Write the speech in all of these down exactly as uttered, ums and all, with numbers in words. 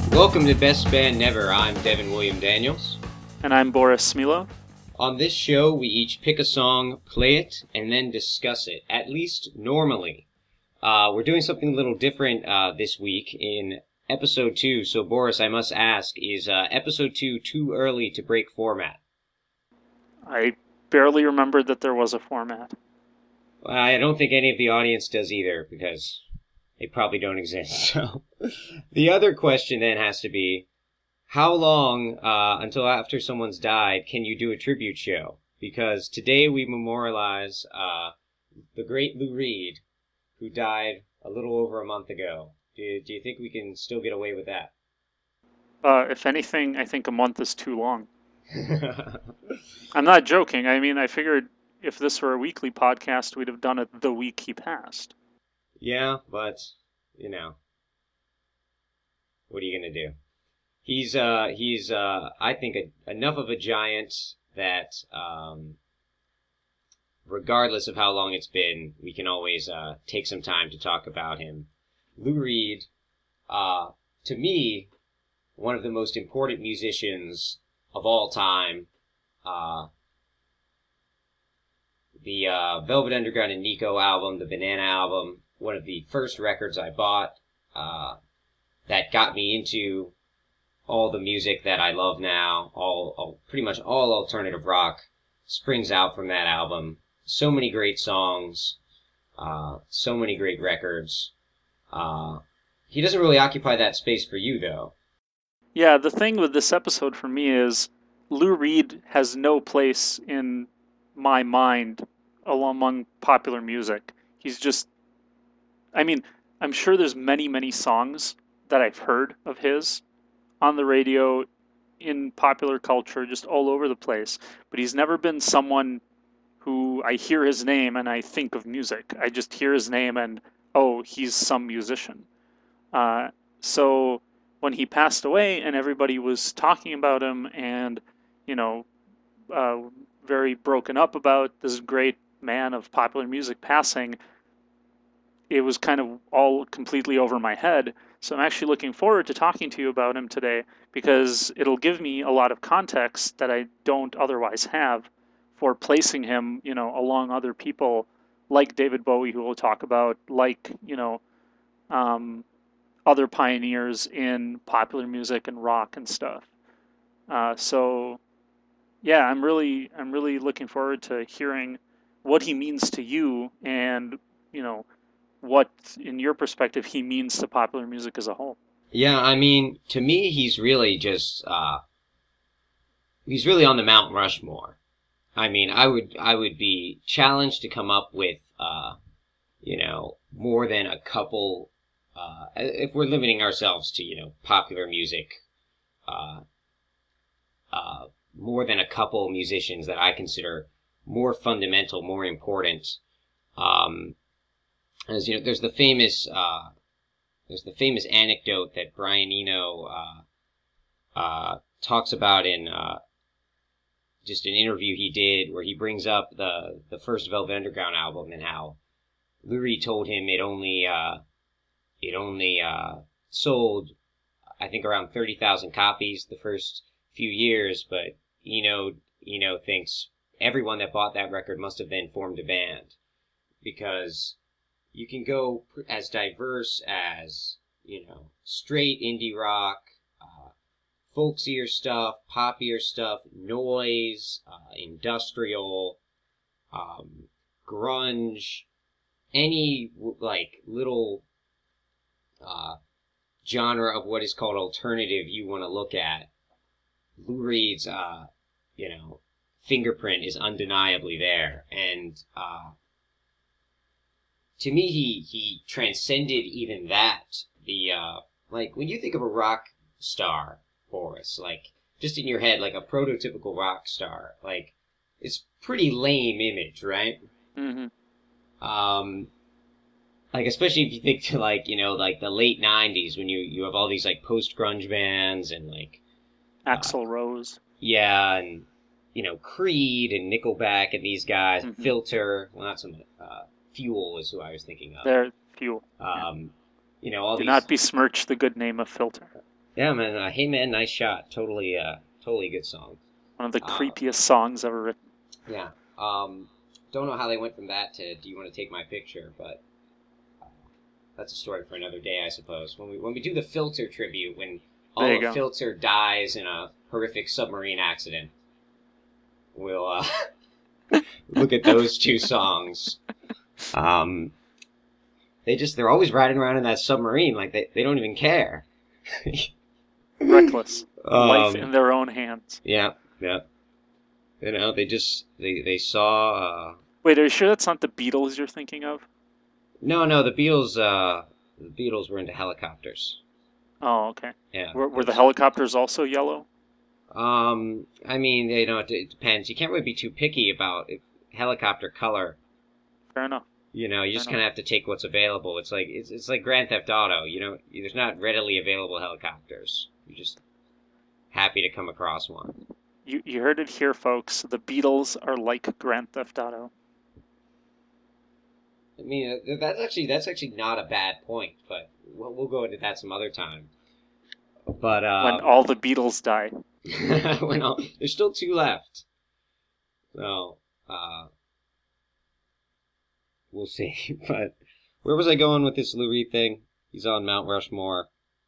Welcome to Best Band Never. I'm Devin William Daniels. And I'm Boris Smilov. On this show, we each pick a song, play it, and then discuss it, at least normally. Uh, we're doing something a little different uh, this week in episode two. So, Boris, I must ask, is uh, episode two too early to break format? I barely remembered that there was a format. Well, I don't think any of the audience does either, because they probably don't exist. So, the other question then has to be, how long uh, until after someone's died can you do a tribute show? Because today we memorialize uh, the great Lou Reed, who died a little over a month ago. Do, do you think we can still get away with that? Uh, if anything, I think a month is too long. I'm not joking. I mean, I figured if this were a weekly podcast, we'd have done it the week he passed. Yeah, but, you know, what are you going to do? He's, uh, he's, uh, I think, a, enough of a giant that, um, regardless of how long it's been, we can always, uh, take some time to talk about him. Lou Reed, uh, to me, one of the most important musicians of all time. Uh, the, uh, Velvet Underground and Nico album, the Banana album, one of the first records I bought, uh, that got me into all the music that I love now, all, all pretty much all alternative rock springs out from that album. So many great songs, uh, so many great records. Uh, he doesn't really occupy that space for you, though. Yeah, the thing with this episode for me is Lou Reed has no place in my mind among popular music. He's just, I mean, I'm sure there's many, many songs that I've heard of his on the radio, in popular culture, just all over the place. But he's never been someone who I hear his name and I think of music. I just hear his name and, oh, he's some musician. Uh, so when he passed away and everybody was talking about him and, you know, uh, very broken up about this great man of popular music passing, it was kind of all completely over my head. So I'm actually looking forward to talking to you about him today because it'll give me a lot of context that I don't otherwise have for placing him, you know, along other people like David Bowie, who we'll talk about, like, you know, um, other pioneers in popular music and rock and stuff. Uh, so, yeah, I'm really, I'm really looking forward to hearing what he means to you and, you know, what, in your perspective, he means to popular music as a whole. Yeah, I mean, to me, he's really just, uh, he's really on the Mount Rushmore. I mean, I would, I would be challenged to come up with, uh, you know, more than a couple, uh, if we're limiting ourselves to, you know, popular music, uh, uh, more than a couple musicians that I consider more fundamental, more important. Um, as you know, there's the famous, uh, there's the famous anecdote that Brian Eno, uh, uh, talks about in, uh, just an interview he did where he brings up the, the first Velvet Underground album and how Lou Reed told him it only, uh, it only, uh, sold, I think, around thirty thousand copies the first few years, but Eno, Eno thinks everyone that bought that record must have then formed a band, because you can go as diverse as, you know, straight indie rock, uh, folksier stuff, poppier stuff, noise, uh, industrial, um, grunge, any, like, little uh, genre of what is called alternative you want to look at. Lou Reed's, uh, you know, fingerprint is undeniably there. And uh, to me, he, he transcended even that. The, uh, like, when you think of a rock star, Boris, like, just in your head, like a prototypical rock star, like, it's pretty lame image, right? Mm-hmm. Um, like, especially if you think to, like, you know, like the late nineties when you, you have all these, like, post-grunge bands and, like, Axl uh, Rose. Yeah, and, you know, Creed and Nickelback and these guys, Mm-hmm. Filter, well, not so much, uh, Fuel is who I was thinking of. They're Fuel. Um, Yeah. you know, all Do these... not besmirch the good name of Filter. Yeah, man. Uh, hey, man, nice shot. Totally, uh, totally good song. One of the Uh, creepiest songs ever written. Yeah. Um, don't know how they went from that to "Do You Want to Take My Picture," but uh, that's a story for another day, I suppose. When we when we do the Filter tribute, when all There you of go. Filter dies in a horrific submarine accident, we'll uh, look at those two songs. Um, they just they're always riding around in that submarine like they, they don't even care. Reckless. Life Um, in their own hands. yeah, yeah. You know, they just they they saw. Uh, Wait, are you sure that's not the Beatles you're thinking of? no, no, the Beatles. Uh, the Beatles were into helicopters. Oh, okay. Yeah. Were, were the there's- helicopters also yellow? Um, I mean, you know, it, it depends. You can't really be too picky about if helicopter color. Fair enough. You know, you Fair just enough. kind of have to take what's available. It's like it's it's like Grand Theft Auto. You know, there's not readily available helicopters. You're just happy to come across one. You you heard it here, folks. The Beatles are like Grand Theft Auto. I mean, uh, that's actually that's actually not a bad point, but we'll, we'll go into that some other time. But uh, When all the Beatles die. when all, there's still two left, so uh, we'll see. But where was I going with this Lou Reed thing? He's on Mount Rushmore,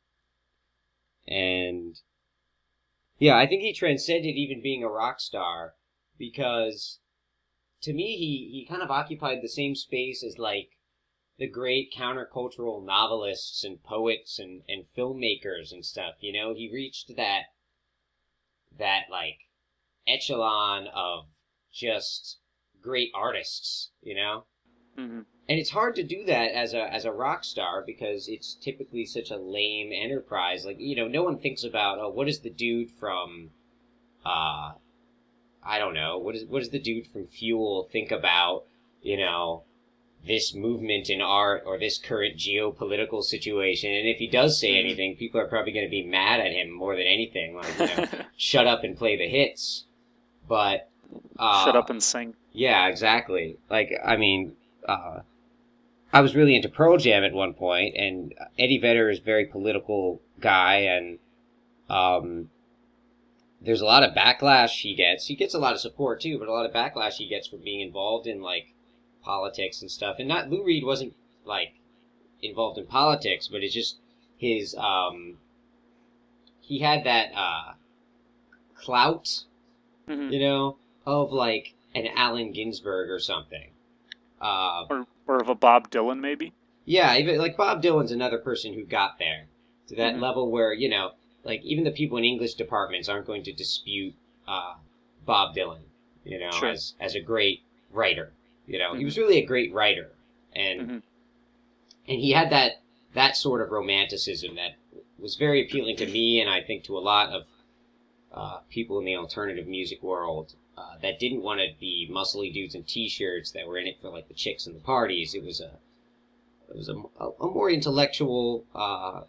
and yeah, I think he transcended even being a rock star because to me he he kind of occupied the same space as like the great countercultural novelists and poets and, and filmmakers and stuff. You know, he reached that that like echelon of just great artists, you know? Hmm. And it's hard to do that as a as a rock star because it's typically such a lame enterprise. Like, you know, no one thinks about, oh, what is the dude from uh I don't know, what is what does the dude from Fuel think about, you know, this movement in art or this current geopolitical situation? And if he does say anything, people are probably going to be mad at him more than anything. Like, you know, shut up and play the hits. But uh, Shut up and sing. yeah, exactly. Like, I mean, uh, I was really into Pearl Jam at one point, and Eddie Vedder is a very political guy, and um, there's a lot of backlash he gets. He gets a lot of support too, but a lot of backlash he gets for being involved in like politics and stuff. And not Lou Reed wasn't like involved in politics, but it's just his um, he had that uh, clout, Hmm. you know, of like an Allen Ginsberg or something. Uh, Or, or of a Bob Dylan, maybe? yeah, even like Bob Dylan's another person who got there to that Mhm. level where, you know, like even the people in English departments aren't going to dispute uh, Bob Dylan, you know, Sure. as as a great writer. You know, he Mhm. was really a great writer, and Mhm. and he had that that sort of romanticism that was very appealing to me, and I think to a lot of uh, people in the alternative music world uh, that didn't want to be muscly dudes in t-shirts that were in it for like the chicks and the parties. It was a it was a, a, a more intellectual uh,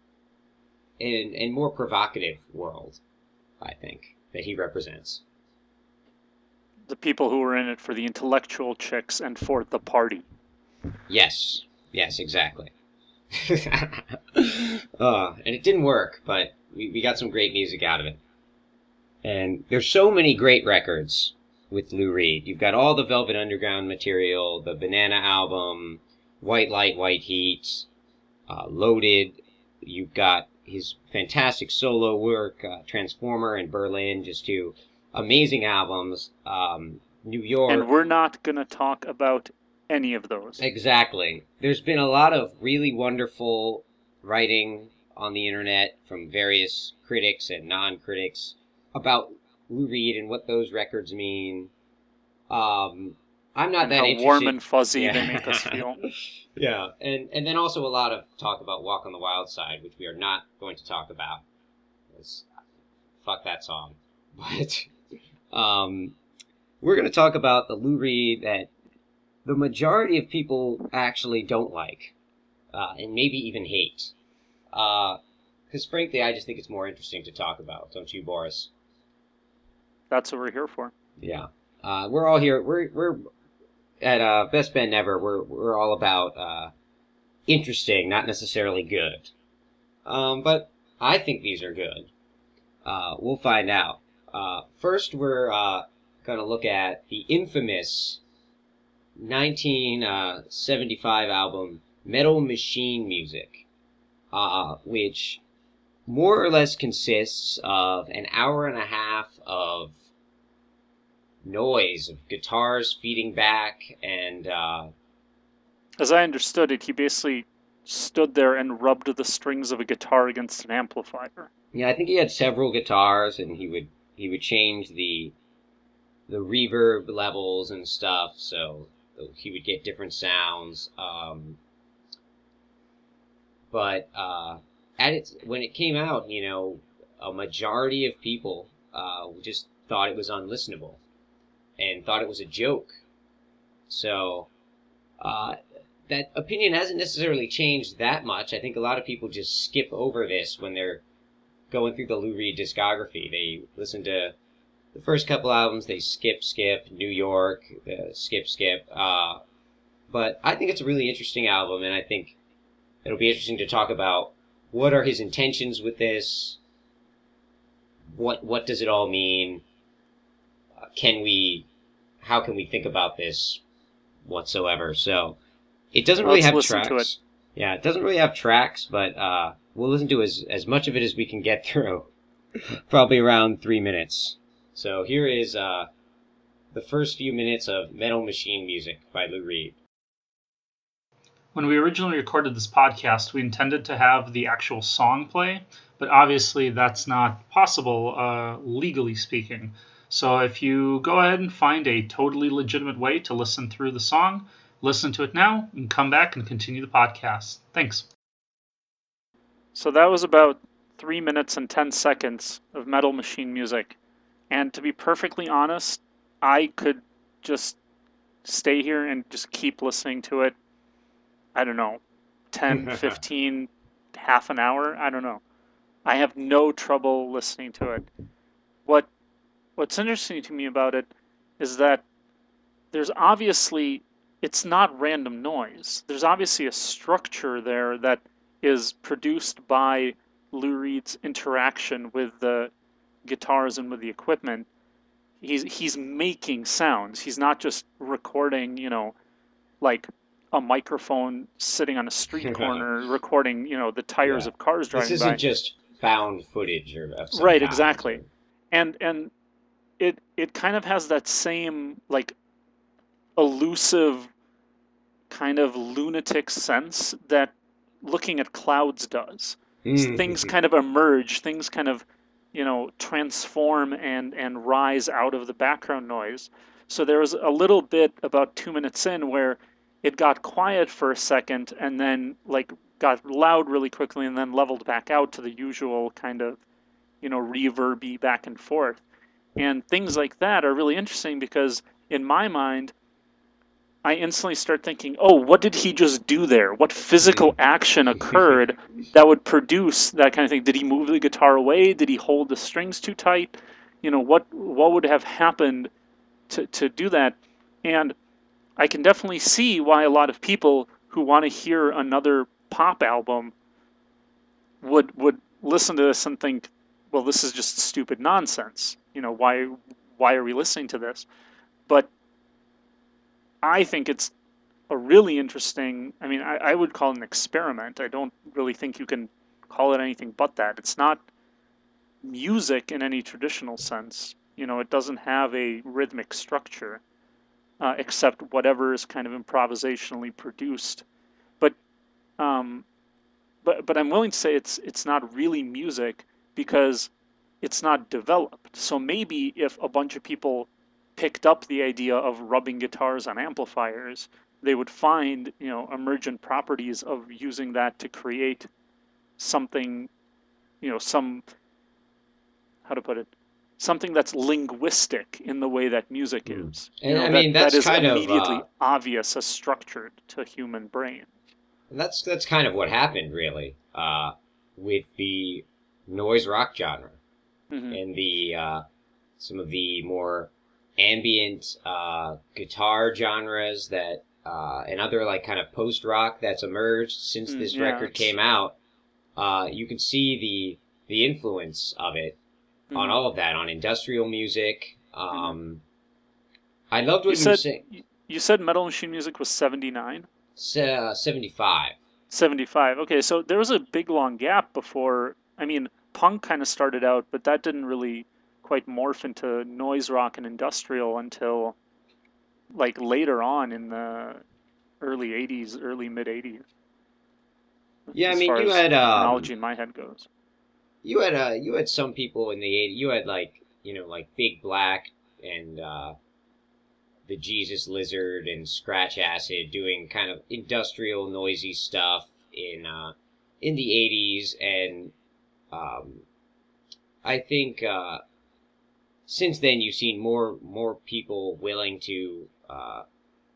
and and more provocative world, I think, that he represents. The people who were in it for the intellectual chicks and for the party. Yes, yes, exactly. uh, and it didn't work, but we, we got some great music out of it. And there's so many great records with Lou Reed. You've got all the Velvet Underground material, the Banana album, White Light, White Heat, uh, Loaded. You've got his fantastic solo work, uh, Transformer and Berlin, just two amazing albums. Um, New York. And we're not going to talk about any of those. Exactly. There's been a lot of really wonderful writing on the internet from various critics and non-critics about Lou Reed and what those records mean. Um, I'm not And that how interested. warm and fuzzy Yeah. they make us feel. Yeah, and and then also a lot of talk about Walk on the Wild Side, which we are not going to talk about. 'Cause fuck that song. But um, we're going to talk about the Lou Reed that the majority of people actually don't like, uh, and maybe even hate. Because frankly, I just think it's more interesting to talk about, don't you, Boris? That's what we're here for. Yeah. Uh, we're all here. We're we're at uh, Best Band Never. We're we're all about uh, interesting, not necessarily good. Um, but I think these are good. Uh, we'll find out. Uh, first, we're uh, going to look at the infamous nineteen seventy-five album Metal Machine Music, uh, which more or less consists of an hour and a half of noise, of guitars feeding back, and uh, As I understood it, he basically stood there and rubbed the strings of a guitar against an amplifier. yeah, I think he had several guitars, and he would he would change the the reverb levels and stuff, so he would get different sounds. Um, but uh, at its when it came out, you know, a majority of people uh, just thought it was unlistenable and thought it was a joke. So uh, that opinion hasn't necessarily changed that much. I think a lot of people just skip over this when they're going through the Lou Reed discography. They listen to the first couple albums, they skip, skip, New York, uh, skip, skip. Uh, but I think it's a really interesting album, and I think it'll be interesting to talk about what are his intentions with this. What what does it all mean? Uh, can we, how can we think about this whatsoever? So it doesn't really Let's have listen to tracks. Yeah, it doesn't really have tracks, but uh, we'll listen to as as much of it as we can get through. Probably around three minutes. So here is uh, the first few minutes of Metal Machine Music by Lou Reed. When we originally recorded this podcast, we intended to have the actual song play, but obviously that's not possible, uh, legally speaking. So if you go ahead and find a totally legitimate way to listen through the song, listen to it now, and come back and continue the podcast. Thanks. So that was about three minutes and ten seconds of Metal Machine Music. And to be perfectly honest, I could just stay here and just keep listening to it. I don't know, ten, fifteen, half an hour. I don't know. I have no trouble listening to it. What What's interesting to me about it is that there's obviously, it's not random noise. There's obviously a structure there that is produced by Lou Reed's interaction with the guitars and with the equipment. He's he's making sounds. He's not just recording, you know, like a microphone sitting on a street corner recording, you know, the tires Yeah. of cars driving This isn't by. just found footage or of some Right, kind, exactly. or- And and it it kind of has that same like elusive kind of lunatic sense that looking at clouds does. Things kind of emerge, things kind of, you know, transform and and rise out of the background noise. So there was a little bit about two minutes in where it got quiet for a second and then like got loud really quickly and then leveled back out to the usual kind of, you know, reverby back and forth. And things like that are really interesting because in my mind, I instantly start thinking, oh, what did he just do there? What physical action occurred that would produce that kind of thing? Did he move the guitar away? Did he hold the strings too tight? You know, what what would have happened to, to do that? And I can definitely see why a lot of people who want to hear another pop album would would listen to this and think, well, this is just stupid nonsense. You know, why why are we listening to this? But I think it's a really interesting, I mean, I, I would call it an experiment. I don't really think you can call it anything but that. It's not music in any traditional sense. You know, it doesn't have a rhythmic structure, uh, except whatever is kind of improvisationally produced. But, um, but, but I'm willing to say it's it's not really music because it's not developed. So maybe if a bunch of people picked up the idea of rubbing guitars on amplifiers, they would find, you know, emergent properties of using that to create something, you know, some, how to put it, something that's linguistic in the way that music Mm. is. And You know, I that, mean, that's that is kind of, immediately uh, obvious as structured to human brain. And that's that's kind of what happened, really, uh, with the noise rock genre Mhm. and the uh, some of the more ambient uh, guitar genres that uh, and other like kind of post rock that's emerged since Mm, this yeah, record it's- came out. Uh, you can see the the influence of it Mhm. on all of that, on industrial music. Um, Mhm. I loved You what you, were said saying. you you said Metal Machine Music was seventy-nine? Se- uh, seventy-five. seventy-five. Okay, so there was a big long gap before. I mean, punk kind of started out, but that didn't really quite morph into noise rock and industrial until like later on in the early eighties, early mid eighties, Yeah, I as mean, far you as had the um, chronology in my head goes. you had uh, you had some people in the eighties. You had like you know like Big Black and uh, the Jesus Lizard and Scratch Acid doing kind of industrial, noisy stuff in uh, in the eighties, and um, I think uh, since then you've seen more more people willing to uh,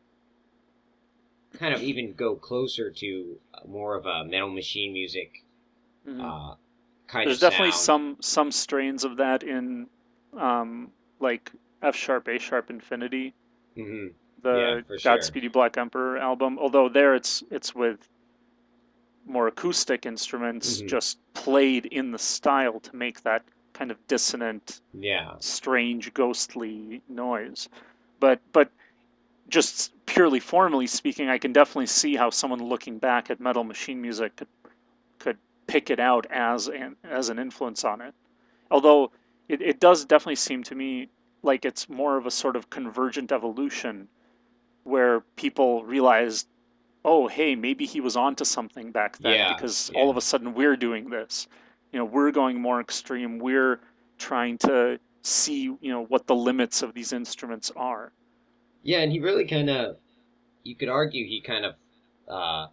kind of even go closer to more of a Metal Machine music Mhm. uh, kind There's of definitely sound. some some strains of that in um, like F sharp, A sharp Infinity, Hmm. Yeah, the for sure. Godspeedy Black Emperor album. Although there it's it's with more acoustic instruments Hmm. just played in the style to make that kind of dissonant, Yeah, strange, ghostly noise. But but just purely formally speaking, I can definitely see how someone looking back at Metal Machine Music could could pick it out as an as an influence on it. Although it, it does definitely seem to me like it's more of a sort of convergent evolution where people realized, oh, hey, maybe he was onto something back then yeah, because all yeah. of a sudden we're doing this. You know, we're going more extreme. We're trying to see, you know, what the limits of these instruments are. Yeah, and he really kind of, you could argue he kind of uh,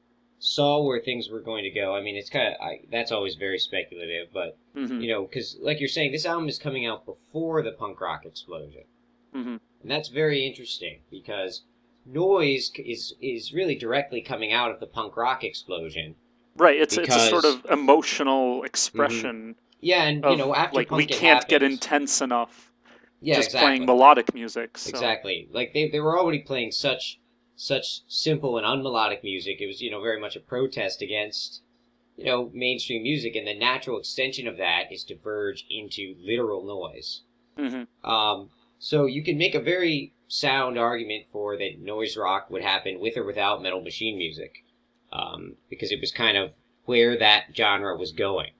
saw where things were going to go. I mean, it's kind of, I, that's always very speculative, but, Hmm. you know, because like you're saying, this album is coming out before the punk rock explosion. Hmm. And that's very interesting because noise is, is really directly coming out of the punk rock explosion. Right. It's it's a sort Because, of emotional mhm. expression Yeah, and, you of know, after like we punk it can't get happens, intense enough yeah, just playing exactly. melodic music. So. Exactly. Like they, they were already playing such such simple and unmelodic music. It was, you know, very much a protest against, you know, mainstream music, and the natural extension of that is to verge into literal noise. Hmm. Um, so you can make a very sound argument for that noise rock would happen with or without Metal Machine music, um, because it was kind of where that genre was going.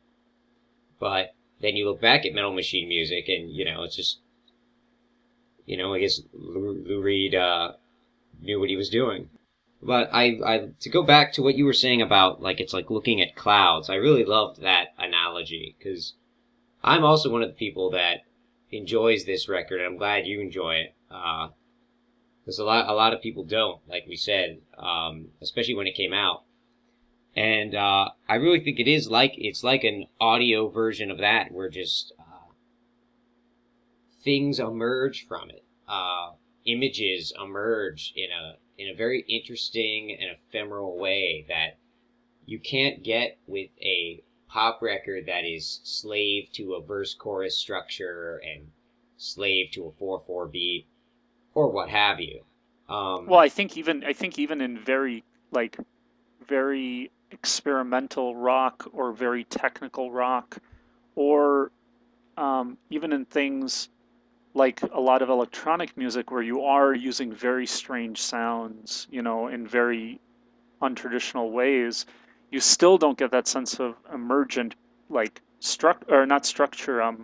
But then you look back at Metal Machine music, and you know, it's just, you know, I guess Lou, Lou Reed uh, knew what he was doing. But I, I, to go back to what you were saying about, like, it's like looking at clouds, I really loved that analogy, because I'm also one of the people that enjoys this record, and I'm glad you enjoy it. Uh, because a lot, a lot of people don't, like we said, um, especially when it came out. And, uh, I really think it is like, it's like an audio version of that, where just, uh, things emerge from it. Uh, images emerge in a in a very interesting and ephemeral way that you can't get with a pop record that is slave to a verse chorus structure and slave to a four four beat or what have you. Well, Um, I think even I think even in very like very experimental rock or very technical rock, or um, even in things like a lot of electronic music where you are using very strange sounds, you know, in very untraditional ways, you still don't get that sense of emergent, like struct or not structure, um,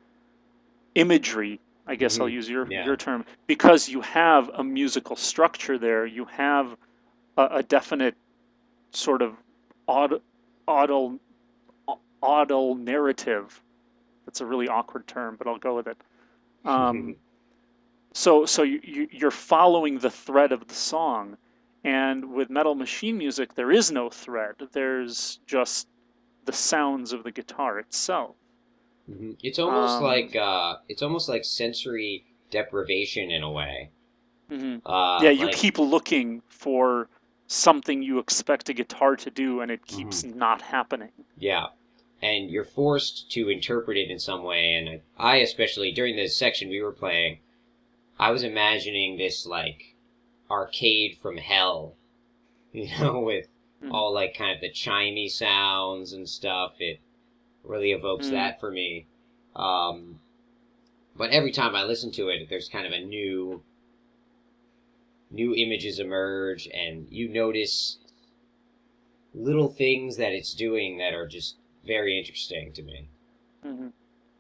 imagery. I guess I'll mhm, use your yeah. your term because you have a musical structure there. You have a, a definite sort of aud, audal, audal narrative. That's a really awkward term, but I'll go with it. Um, so so you, you you're following the thread of the song, and with Metal Machine music, there is no thread. There's just the sounds of the guitar itself. Mhm. It's almost Um, like uh, it's almost like sensory deprivation in a way. mhm. Yeah, Uh, you like, keep looking for something you expect a guitar to do, and it keeps mhm, not happening. yeah, and you're forced to interpret it in some way. And I, I especially during the section we were playing, I was imagining this like arcade from hell, you know, with Mhm. all like kind of the chimey sounds and stuff. It really evokes Mm. that for me. Um, but every time I listen to it, there's kind of a new, new images emerge, and you notice little things that it's doing that are just very interesting to me. Mhm.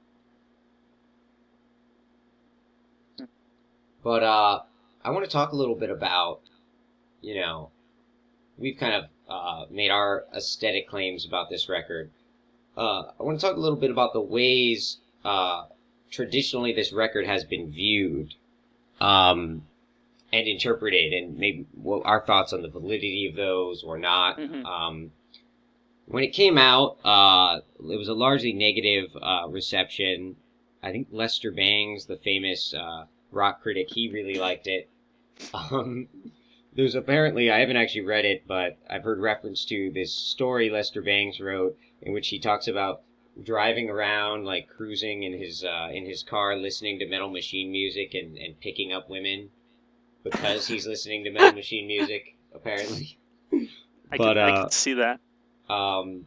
But uh, I want to talk a little bit about, you know, we've kind of uh, made our aesthetic claims about this record. Uh, I want to talk a little bit about the ways uh, traditionally this record has been viewed um, and interpreted, and maybe what our thoughts on the validity of those or not. Mhm. Um, when it came out, uh, it was a largely negative uh, reception. I think Lester Bangs, the famous uh, rock critic, he really liked it. Um, there's apparently, I haven't actually read it, but I've heard reference to this story Lester Bangs wrote in which he talks about driving around, like cruising in his uh, in his car, listening to Metal Machine music and, and picking up women because he's listening to Metal Machine music, apparently. I But, could I uh, could see that. Um,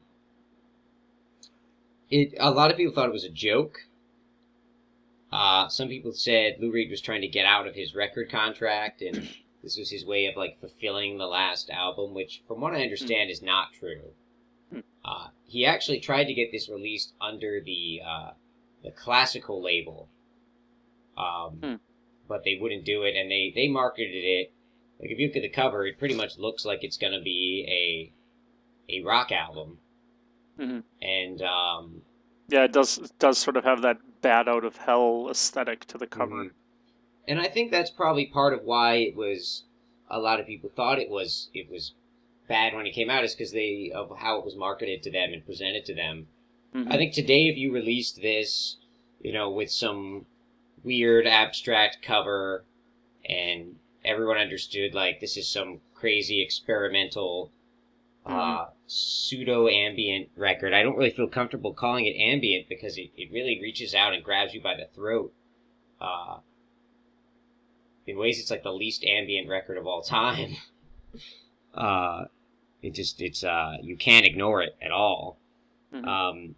it a lot of people thought it was a joke. Uh, some people said Lou Reed was trying to get out of his record contract, and this was his way of like fulfilling the last album, which, from what I understand, is not true. Hmm. Uh, he actually tried to get this released under the uh, the classical label, um, Hmm. but they wouldn't do it, and they they marketed it. Like if you look at the cover, it pretty much looks like it's going to be a a rock album, Mhm. and um, Yeah, it does it does sort of have that Bat Out of Hell aesthetic to the cover. mhm. And I think that's probably part of why it was. A lot of people thought it was it was bad when it came out, is because they of how it was marketed to them and presented to them. Mhm. I think today, if you released this, you know, with some weird abstract cover, and everyone understood like this is some crazy experimental uh, pseudo ambient record. I don't really feel comfortable calling it ambient because it, it really reaches out and grabs you by the throat. Uh, in ways, it's like the least ambient record of all time. uh, it just it's uh, you can't ignore it at all. Mhm. Um,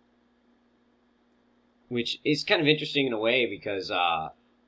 which is kind of interesting in a way because uh,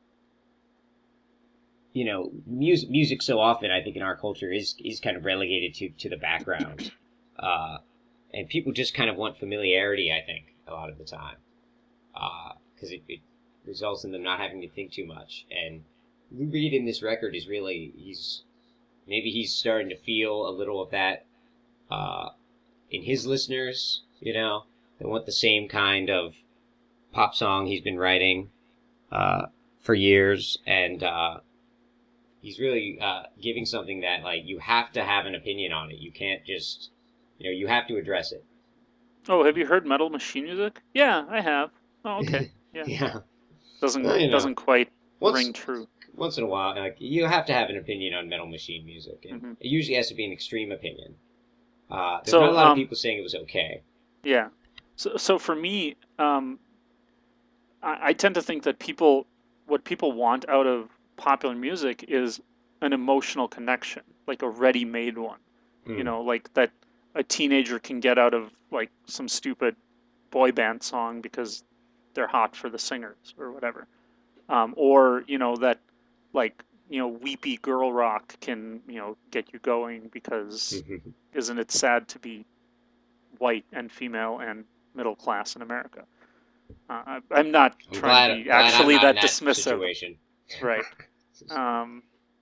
you know, music music so often I think in our culture is is kind of relegated to to the background, uh, and people just kind of want familiarity. I think a lot of the time, because it, it results in them not having to think too much. And Lou Reed in this record is really he's maybe he's starting to feel a little of that uh, in his listeners. You know, they want the same kind of pop song he's been writing uh, for years, and uh, he's really uh, giving something that like you have to have an opinion on it. You can't just, you know, you have to address it. Oh, have you heard Metal Machine music? Yeah, I have. Oh, okay. Yeah. Yeah, Doesn't well, you know, doesn't quite once ring true. once in a while, like you have to have an opinion on Metal Machine music, and Mhm. it usually has to be an extreme opinion. Uh, there's So, not a lot of um, people saying it was okay. Yeah. So so for me, um, I, I tend to think that people, what people want out of popular music is an emotional connection, like a ready-made one. You Mm. know, like that a teenager can get out of like some stupid boy band song because they're hot for the singers or whatever. Um, or, you know, that like, you know, weepy girl rock can, you know, get you going because isn't it sad to be white and female and middle class in America? Uh, I, I'm not I'm trying to glad be glad I'm actually not in that that dismissive, situation. right? Um,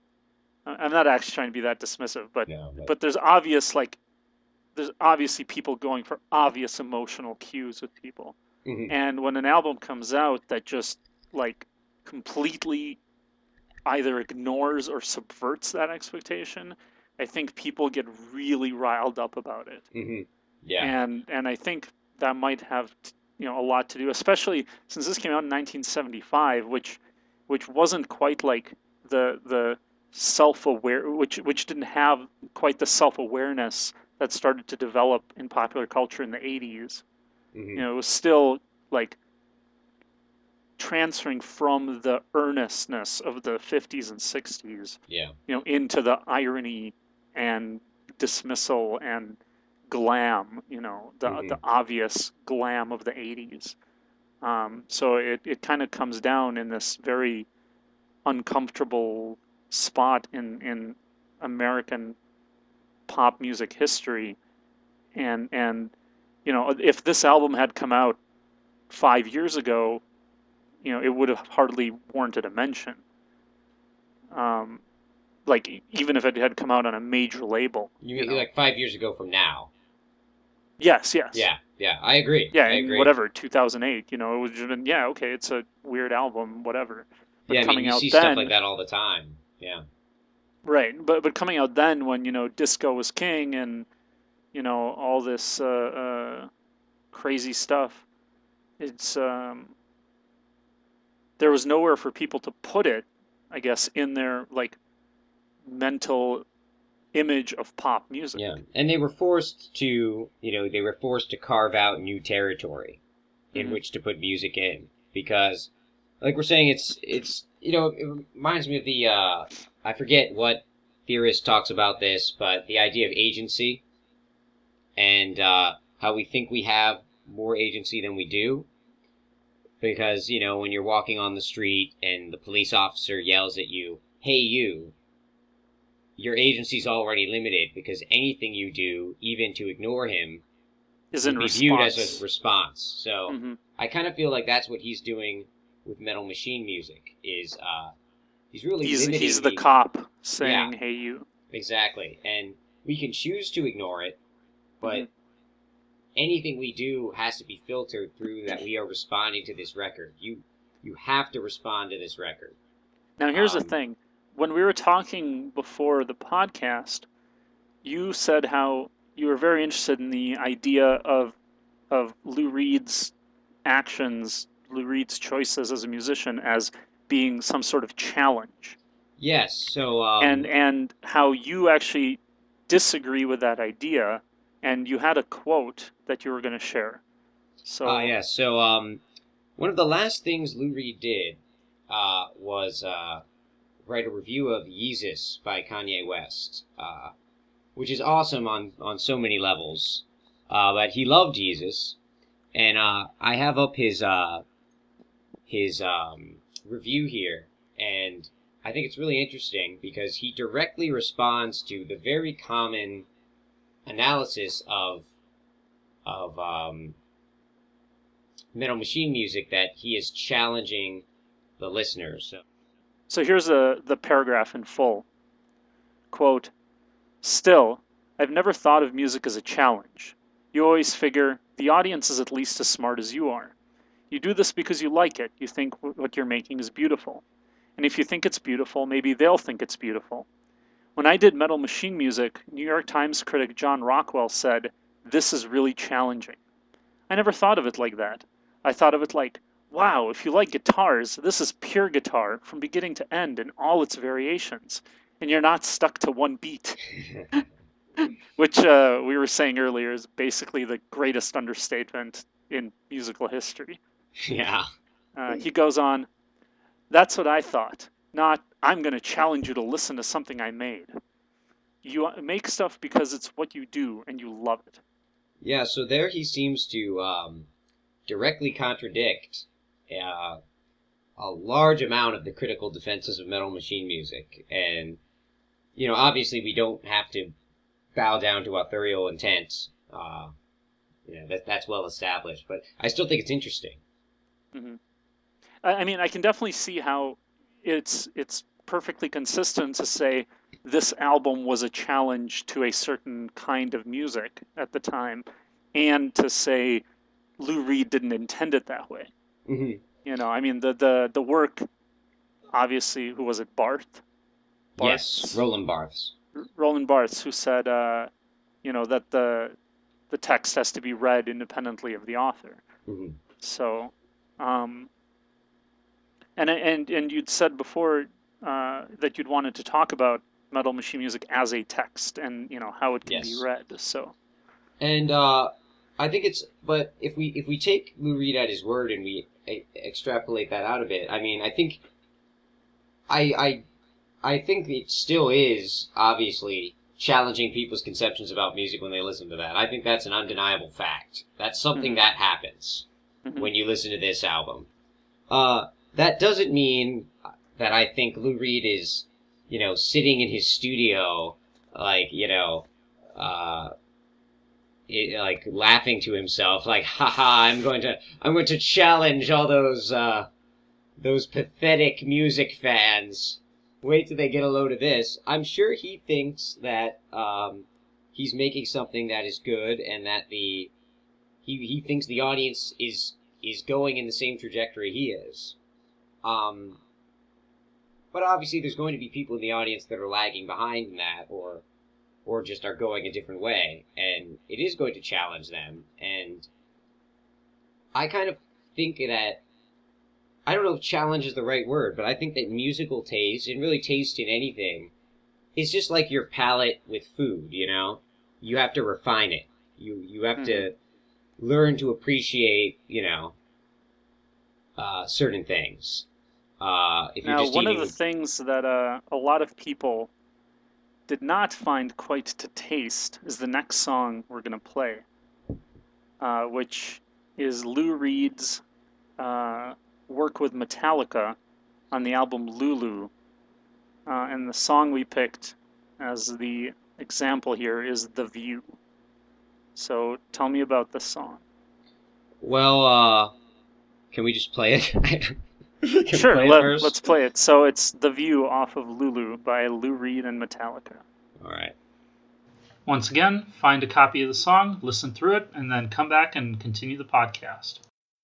I- I'm not actually trying to be that dismissive, but No, but but there's obvious like there's obviously people going for obvious emotional cues with people. Mhm. And when an album comes out that just like completely either ignores or subverts that expectation, I think people get really riled up about it. Mhm. yeah, And and I think that might have t- you know a lot to do, especially since this came out in nineteen seventy-five, which which wasn't quite like the the self-aware which which didn't have quite the self-awareness that started to develop in popular culture in the eighties. Mhm. You know, it was still like transferring from the earnestness of the fifties and sixties, yeah, you know, into the irony and dismissal and glam, you know, the Mhm. the obvious glam of the eighties. Um, so it, it kind of comes down in this very uncomfortable spot in, in American pop music history. And, and, you know, if this album had come out five years ago, you know, it would have hardly warranted a mention. Um, like, e- even if it had come out on a major label. You You mean know? like five years ago from now? Yes, yes. Yeah, yeah, I agree. Yeah, I in agree. whatever, two thousand eight, you know, it would have been, yeah, okay, it's a weird album, whatever. But Yeah, I mean, coming you out see then, stuff like that all the time. Yeah. right, but but coming out then when, you know, disco was king and, you know, all this uh, uh, crazy stuff, it's, um, there was nowhere for people to put it, I guess, in their, like, mental image of pop music. Yeah, and they were forced to, you know, they were forced to carve out new territory in Mhm. which to put music in because, like we're saying, it's it's you know, it reminds me of the uh, I forget what theorist talks about this, but the idea of agency and uh, how we think we have more agency than we do. Because you know, when you're walking on the street and the police officer yells at you, "Hey, you." Your agency's already limited because anything you do, even to ignore him, Is would in be response. viewed as a response. So Mhm. I kind of feel like that's what he's doing with Metal Machine music. Is uh, he's really He's limiting he's the cop saying, Yeah. "Hey, you." exactly, and we can choose to ignore it, but Mhm. anything we do has to be filtered through that we are responding to this record. You you have to respond to this record. Now, here's the Um, thing. When we were talking before the podcast, you said how you were very interested in the idea of of Lou Reed's actions, Lou Reed's choices as a musician as being some sort of challenge. Yes. So um, and and how you actually disagree with that idea, and you had a quote that you were going to share. So Ah, yes. So, um, one of the last things Lou Reed did uh, was uh, write a review of Yeezus by Kanye West, uh, which is awesome on, on so many levels. Uh, but he loved Yeezus, and uh, I have up his uh, his um, review here, and I think it's really interesting because he directly responds to the very common analysis of of um, Metal Machine music that he is challenging the listeners. So, so here's the the paragraph in full. Quote, "Still, I've never thought of music as a challenge. You always figure the audience is at least as smart as you are. You do this because you like it. You think what you're making is beautiful. And if you think it's beautiful, maybe they'll think it's beautiful. When I did Metal Machine music, New York Times critic John Rockwell said, 'This is really challenging.' I never thought of it like that. I thought of it like, wow, if you like guitars, this is pure guitar from beginning to end in all its variations, and you're not stuck to one beat," which uh, we were saying earlier is basically the greatest understatement in musical history. yeah. Uh, he goes on, "That's what I thought, not, I'm going to challenge you to listen to something I made. You make stuff because it's what you do and you love it." Yeah, so there he seems to um, directly contradict uh, a large amount of the critical defenses of Metal Machine music. And, you know, obviously we don't have to bow down to authorial intent. Uh, you know, that, that's well established. But I still think it's interesting. Mm-hmm. I, I mean, I can definitely see how it's it's perfectly consistent to say this album was a challenge to a certain kind of music at the time, and to say Lou Reed didn't intend it that way. Mm-hmm. You know, I mean, the the the work, obviously, who was it, Barth? Yes, Barths? Roland Barthes. R- Roland Barthes, who said, uh, you know, that the the text has to be read independently of the author. Mm-hmm. So, um, and and and you'd said before uh, that you'd wanted to talk about Metal Machine music as a text, and you know how it can be Yes. read. So, And uh, I think it's, but if we if we take Lou Reed at his word and we e- extrapolate that out of it, I mean, I think, I I I think it still is obviously challenging people's conceptions about music when they listen to that. I think that's an undeniable fact. That's something Mhm. that happens Mhm. when you listen to this album. Uh, that doesn't mean that I think Lou Reed is, you know, sitting in his studio, like, you know, uh, it, like laughing to himself, like, haha, I'm going to, I'm going to challenge all those, uh, those pathetic music fans. Wait till they get a load of this. I'm sure he thinks that, um, he's making something that is good and that the, he, he thinks the audience is, is going in the same trajectory he is. Um, but obviously there's going to be people in the audience that are lagging behind that, or, or just are going a different way, and it is going to challenge them. And I kind of think that, I don't know if challenge is the right word, but I think that musical taste, and really taste in anything, is just like your palate with food, you know? You have to refine it. You, you have Mhm. to learn to appreciate, you know, uh, certain things. Uh, if you're Now, just one of eating... the things that uh, a lot of people did not find quite to taste is the next song we're going to play, uh, which is Lou Reed's uh, work with Metallica on the album Lulu. Uh, and the song we picked as the example here is The View. So tell me about this song. Well, uh, can we just play it? Can we Sure, play it let, first? let's play it. So it's The View off of Lulu by Lou Reed and Metallica. All right. Once again, find a copy of the song, listen through it, and then come back and continue the podcast.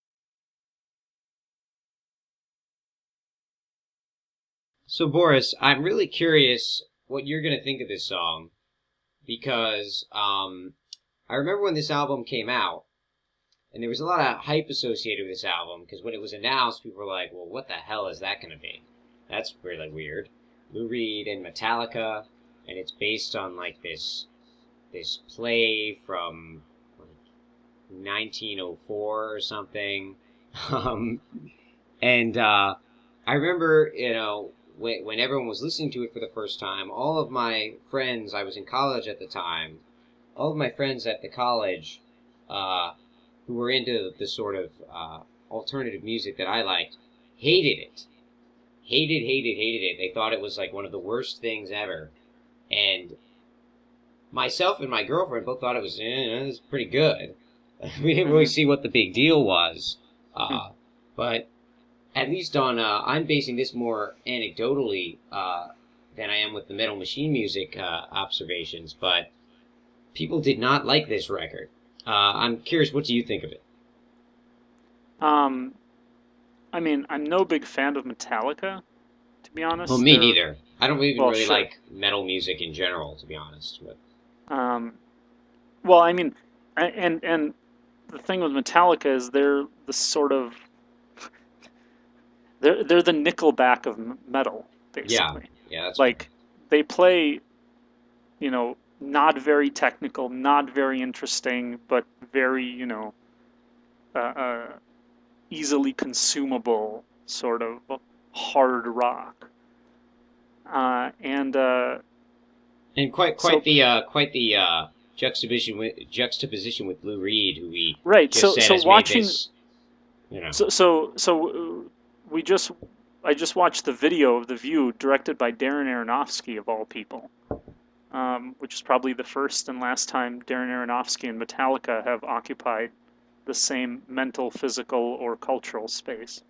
So, Boris, I'm really curious what you're going to think of this song, because um, I remember when this album came out, and there was a lot of hype associated with this album, because when it was announced, people were like, well, what the hell is that going to be? That's really weird. Lou Reed and Metallica, and it's based on, like, this this play from like, nineteen oh four or something. um, and uh, I remember, you know, when, when everyone was listening to it for the first time, all of my friends, I was in college at the time, all of my friends at the college uh, who were into the sort of uh, alternative music that I liked hated it. Hated, hated, hated it. They thought it was like one of the worst things ever. And myself and my girlfriend both thought it was, eh, it was pretty good. We didn't really Mhm. see what the big deal was. Hmm. Uh, but at least on, uh, I'm basing this more anecdotally uh, than I am with the Metal Machine Music uh, observations, but people did not like this record. Uh, I'm curious, what do you think of it? Um, I mean, I'm no big fan of Metallica, to be honest. Well, me They're- neither. I don't even Well, really sure. like metal music in general, to be honest. But Um, well, I mean, a- and and the thing with Metallica is they're the sort of they're they're the Nickelback of m- metal, basically. yeah, that's Like they play, you know, not very technical, not very interesting, but very, you know, uh, uh, easily consumable sort of hard rock. Uh, and uh, and quite so quite the uh, quite the uh, juxtaposition with juxtaposition with Lou Reed, who we right, just so said so has watching made this, you know. so so so uh, we just I just watched the video of The View directed by Darren Aronofsky of all people. Um, which is probably the first and last time Darren Aronofsky and Metallica have occupied the same mental, physical, or cultural space.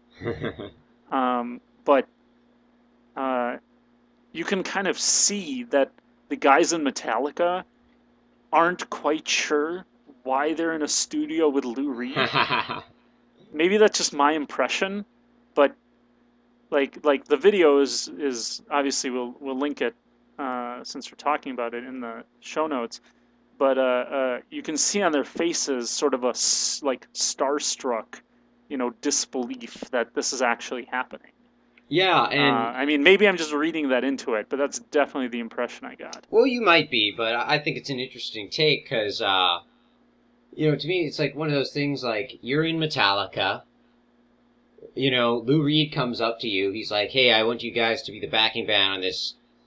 Um, but uh, you can kind of see that the guys in Metallica aren't quite sure why they're in a studio with Lou Reed. Maybe that's just my impression, but like like the video is is obviously we'll we'll link it uh, since we're talking about it in the show notes. But uh, uh, you can see on their faces sort of a s- like starstruck, you know, disbelief that this is actually happening. Yeah, Uh, and I mean, maybe I'm just reading that into it, but that's definitely the impression I got. well, you might be, but I think it's an interesting take because, uh, you know, to me, it's like one of those things. Like you're in Metallica. You know, Lou Reed comes up to you. He's like, "Hey, I want you guys to be the backing band on this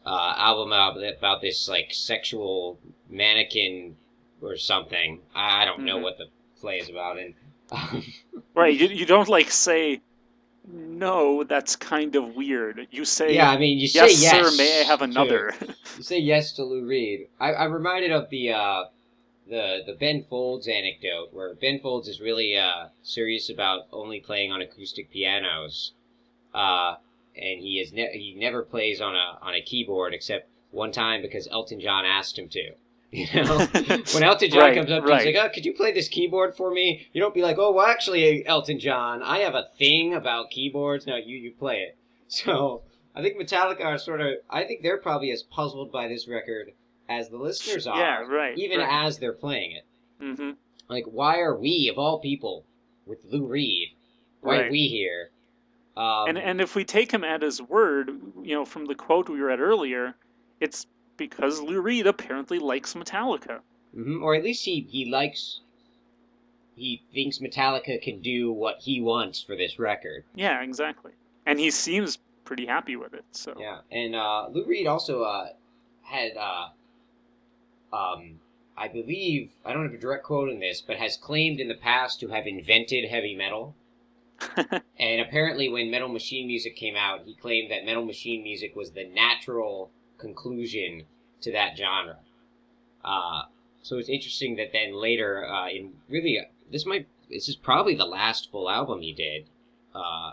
uh, album about, about this like sexual mannequin or something. I, I don't mm-hmm. know what the play is about. And um, right, you you don't like say, no, that's kind of weird. You say, yeah, I mean, you yes, say yes, sir, may I have another? To, you say yes to Lou Reed. I, I'm reminded of the uh, the the Ben Folds anecdote, where Ben Folds is really uh, serious about only playing on acoustic pianos, uh, and he is ne- he never plays on a on a keyboard except one time because Elton John asked him to. You know, when Elton John right, comes up to right. you, he's like, oh, could you play this keyboard for me? You don't be like, oh, well, actually, Elton John, I have a thing about keyboards. No, you, you play it. So I think Metallica are sort of, I think they're probably as puzzled by this record as the listeners are. Yeah, right. Even right. as they're playing it. Mm-hmm. Like, why are we, of all people, with Lou Reed, why right. are we here? Um, and and if we take him at his word, you know, from the quote we read earlier, it's because Lou Reed apparently likes Metallica. Mm-hmm. Or at least he, he likes, he thinks Metallica can do what he wants for this record. Yeah, exactly. And he seems pretty happy with it. So yeah, and uh, Lou Reed also uh, had, uh, um, I believe, I don't have a direct quote on this, but has claimed in the past to have invented heavy metal. And apparently when Metal Machine Music came out, he claimed that Metal Machine Music was the natural conclusion to that genre. Uh, so it's interesting that then later, uh, in really, uh, this might, this is probably the last full album he did. Uh,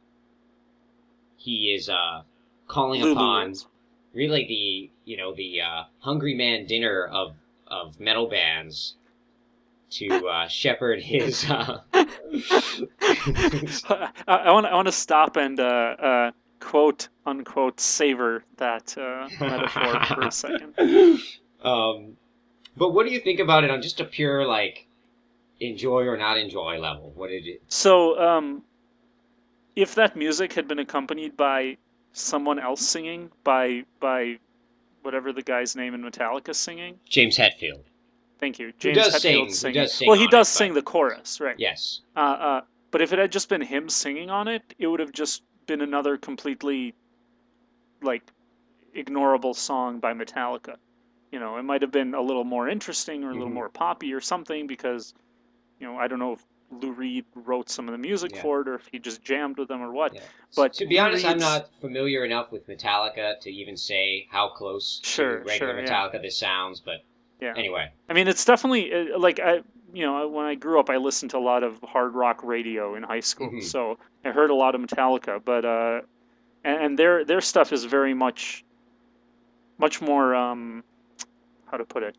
he is uh, calling Lulu upon is. really the, you know, the uh, hungry man dinner of, of metal bands to uh, shepherd his. Uh... I want I want to stop and uh, uh, quote unquote savor that uh, metaphor for a second. Um, but what do you think about it on just a pure like enjoy or not enjoy level? What did you? So, um, if that music had been accompanied by someone else singing, by by whatever the guy's name in Metallica singing, James Hetfield. Thank you. James James does Hetfield sing, singing. He does sing well, he on does it, sing but... the chorus, right? Yes. Uh, uh, but if it had just been him singing on it, it would have just been another completely, like, ignorable song by Metallica. You know, it might have been a little more interesting or a little mm-hmm. more poppy or something because, you know, I don't know if Lou Reed wrote some of the music yeah. for it or if he just jammed with them or what. Yeah. But to be Lou honest, Reed's... I'm not familiar enough with Metallica to even say how close sure, to regular sure, Metallica yeah. this sounds, but yeah. anyway. I mean, it's definitely, like, I, you know, when I grew up, I listened to a lot of hard rock radio in high school, mm-hmm. so I heard a lot of Metallica, but, uh, and, and their their stuff is very much, much more, um, how to put it,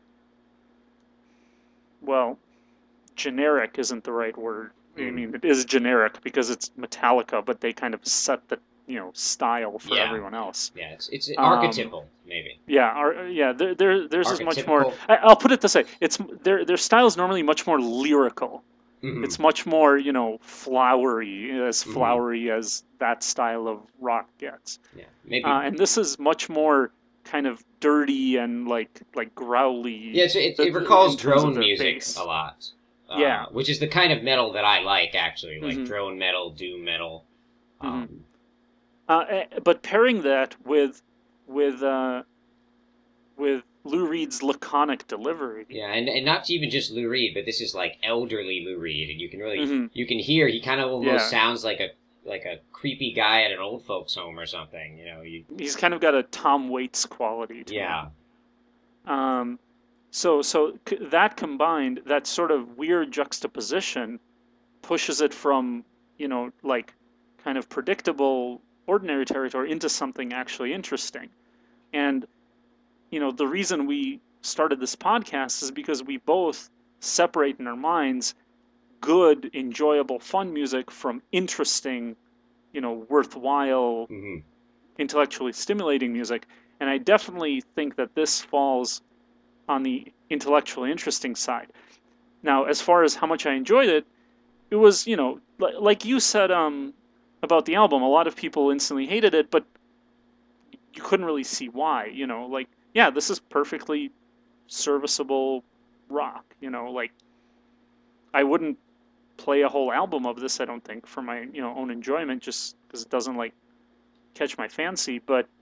well, generic isn't the right word. Mm. I mean, it is generic because it's Metallica, but they kind of set the, you know, style for yeah. everyone else. Yeah, it's it's archetypal, um, maybe. Yeah, ar- yeah. There, there there's is much more. Archetypical. I, I'll put it this way: it's their their style is normally much more lyrical. Mm-hmm. It's much more, you know, flowery, as Mm-hmm. flowery as that style of rock gets. Yeah, maybe. Uh, and this is much more kind of dirty and like like growly. Yeah, it's, it, the- it recalls in terms of drone their music bass. a lot. Uh, Yeah. which is the kind of metal that I like, actually, like Mhm. drone metal, doom metal. Um, Mhm. Uh, eh, but pairing that with with uh, with Lou Reed's laconic delivery. Yeah, and, and not even just Lou Reed, but this is like elderly Lou Reed, and you can really Mhm. you can hear he kind of almost Yeah. sounds like a like a creepy guy at an old folks home or something. You know, you, He's kind of got a Tom Waits quality to yeah, him. Um, so so c- that combined, that sort of weird juxtaposition, pushes it from, you know, like kind of predictable, ordinary territory into something actually interesting. And, you know, the reason we started this podcast is because we both separate in our minds good, enjoyable, fun music from interesting, you know, worthwhile, hmm intellectually stimulating music. And I definitely think that this falls on the intellectually interesting side. Now, as far as how much I enjoyed it, it was, you know, li- like you said um, about the album, a lot of people instantly hated it, but you couldn't really see why, you know, like, yeah, this is perfectly serviceable rock, you know, like, I wouldn't play a whole album of this, I don't think, for my, you know, own enjoyment, just because it doesn't, like, catch my fancy, but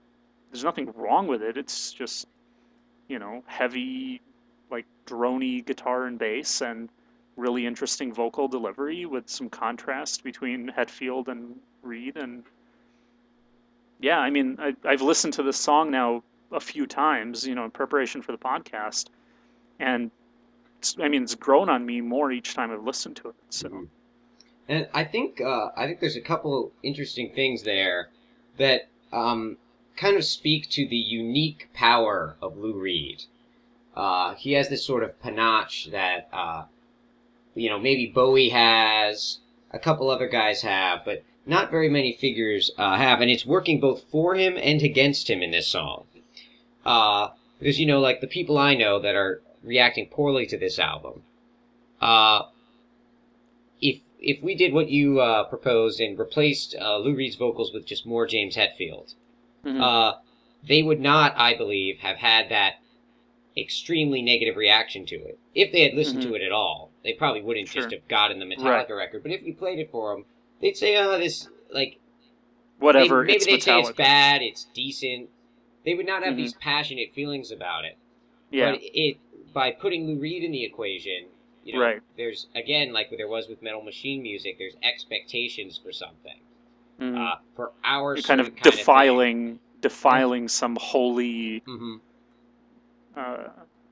there's nothing wrong with it. It's just, you know, heavy, like droney guitar and bass, and really interesting vocal delivery with some contrast between Hetfield and Reed. And yeah, I mean, I, I've listened to this song now a few times, you know, in preparation for the podcast, and it's, I mean, it's grown on me more each time I've listened to it. So, Mhm. And I think uh, I think there's a couple interesting things there that um, kind of speak to the unique power of Lou Reed. Uh, he has this sort of panache that uh, you know maybe Bowie has, a couple other guys have, but not very many figures uh, have, and it's working both for him and against him in this song. Uh, because you know, like the people I know that are reacting poorly to this album, uh, if if we did what you uh, proposed and replaced uh, Lou Reed's vocals with just more James Hetfield, mm-hmm. uh, they would not, I believe, have had that extremely negative reaction to it. If they had listened Mhm. to it at all, they probably wouldn't Sure. just have gotten the Metallica Right. record. But if you played it for them, they'd say, "Oh, this like Whatever, they, maybe it's they'd say it's Metallica. bad, it's decent." They would not have Mhm. these passionate feelings about it. Yeah, But it by putting Lou Reed in the equation, you know, Right. there's again like there was with Metal Machine music, there's expectations for something. Mhm. Uh, for our You're kind certain of kind defiling, defiling some holy, of thing. Mm-hmm. uh,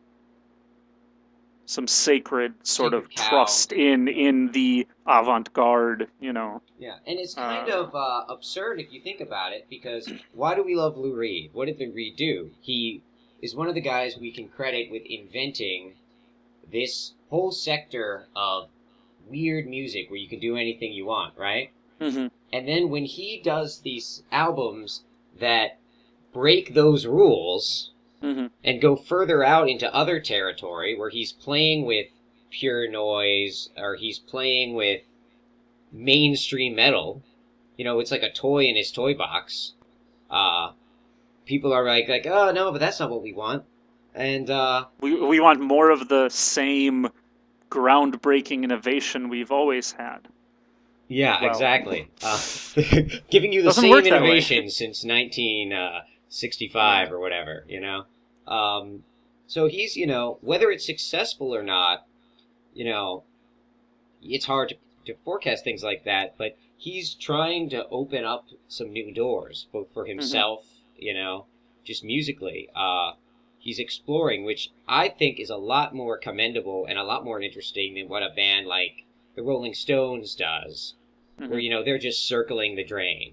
some sacred sort Sacred of cow. trust in in the avant-garde, you know. Yeah, and it's kind Uh, of uh, absurd if you think about it, because why do we love Lou Reed? What did Lou Reed do? He is one of the guys we can credit with inventing this whole sector of weird music where you can do anything you want, right? hmm And then when he does these albums that break those rules hmm and go further out into other territory where he's playing with pure noise or he's playing with mainstream metal, you know, it's like a toy in his toy box. Uh, people are like, like, oh no, but that's not what we want. And uh, We we want more of the same groundbreaking innovation we've always had. yeah, Well, exactly. Uh, giving you the Doesn't same work that way. innovation since nineteen sixty-five or whatever, you know. Um, so he's, you know, whether it's successful or not, you know, it's hard to, to forecast things like that, but he's trying to open up some new doors, both for himself, you know, just musically. Uh, he's exploring, which I think is a lot more commendable and a lot more interesting than what a band like the Rolling Stones does, Mhm. where, you know, they're just circling the drain.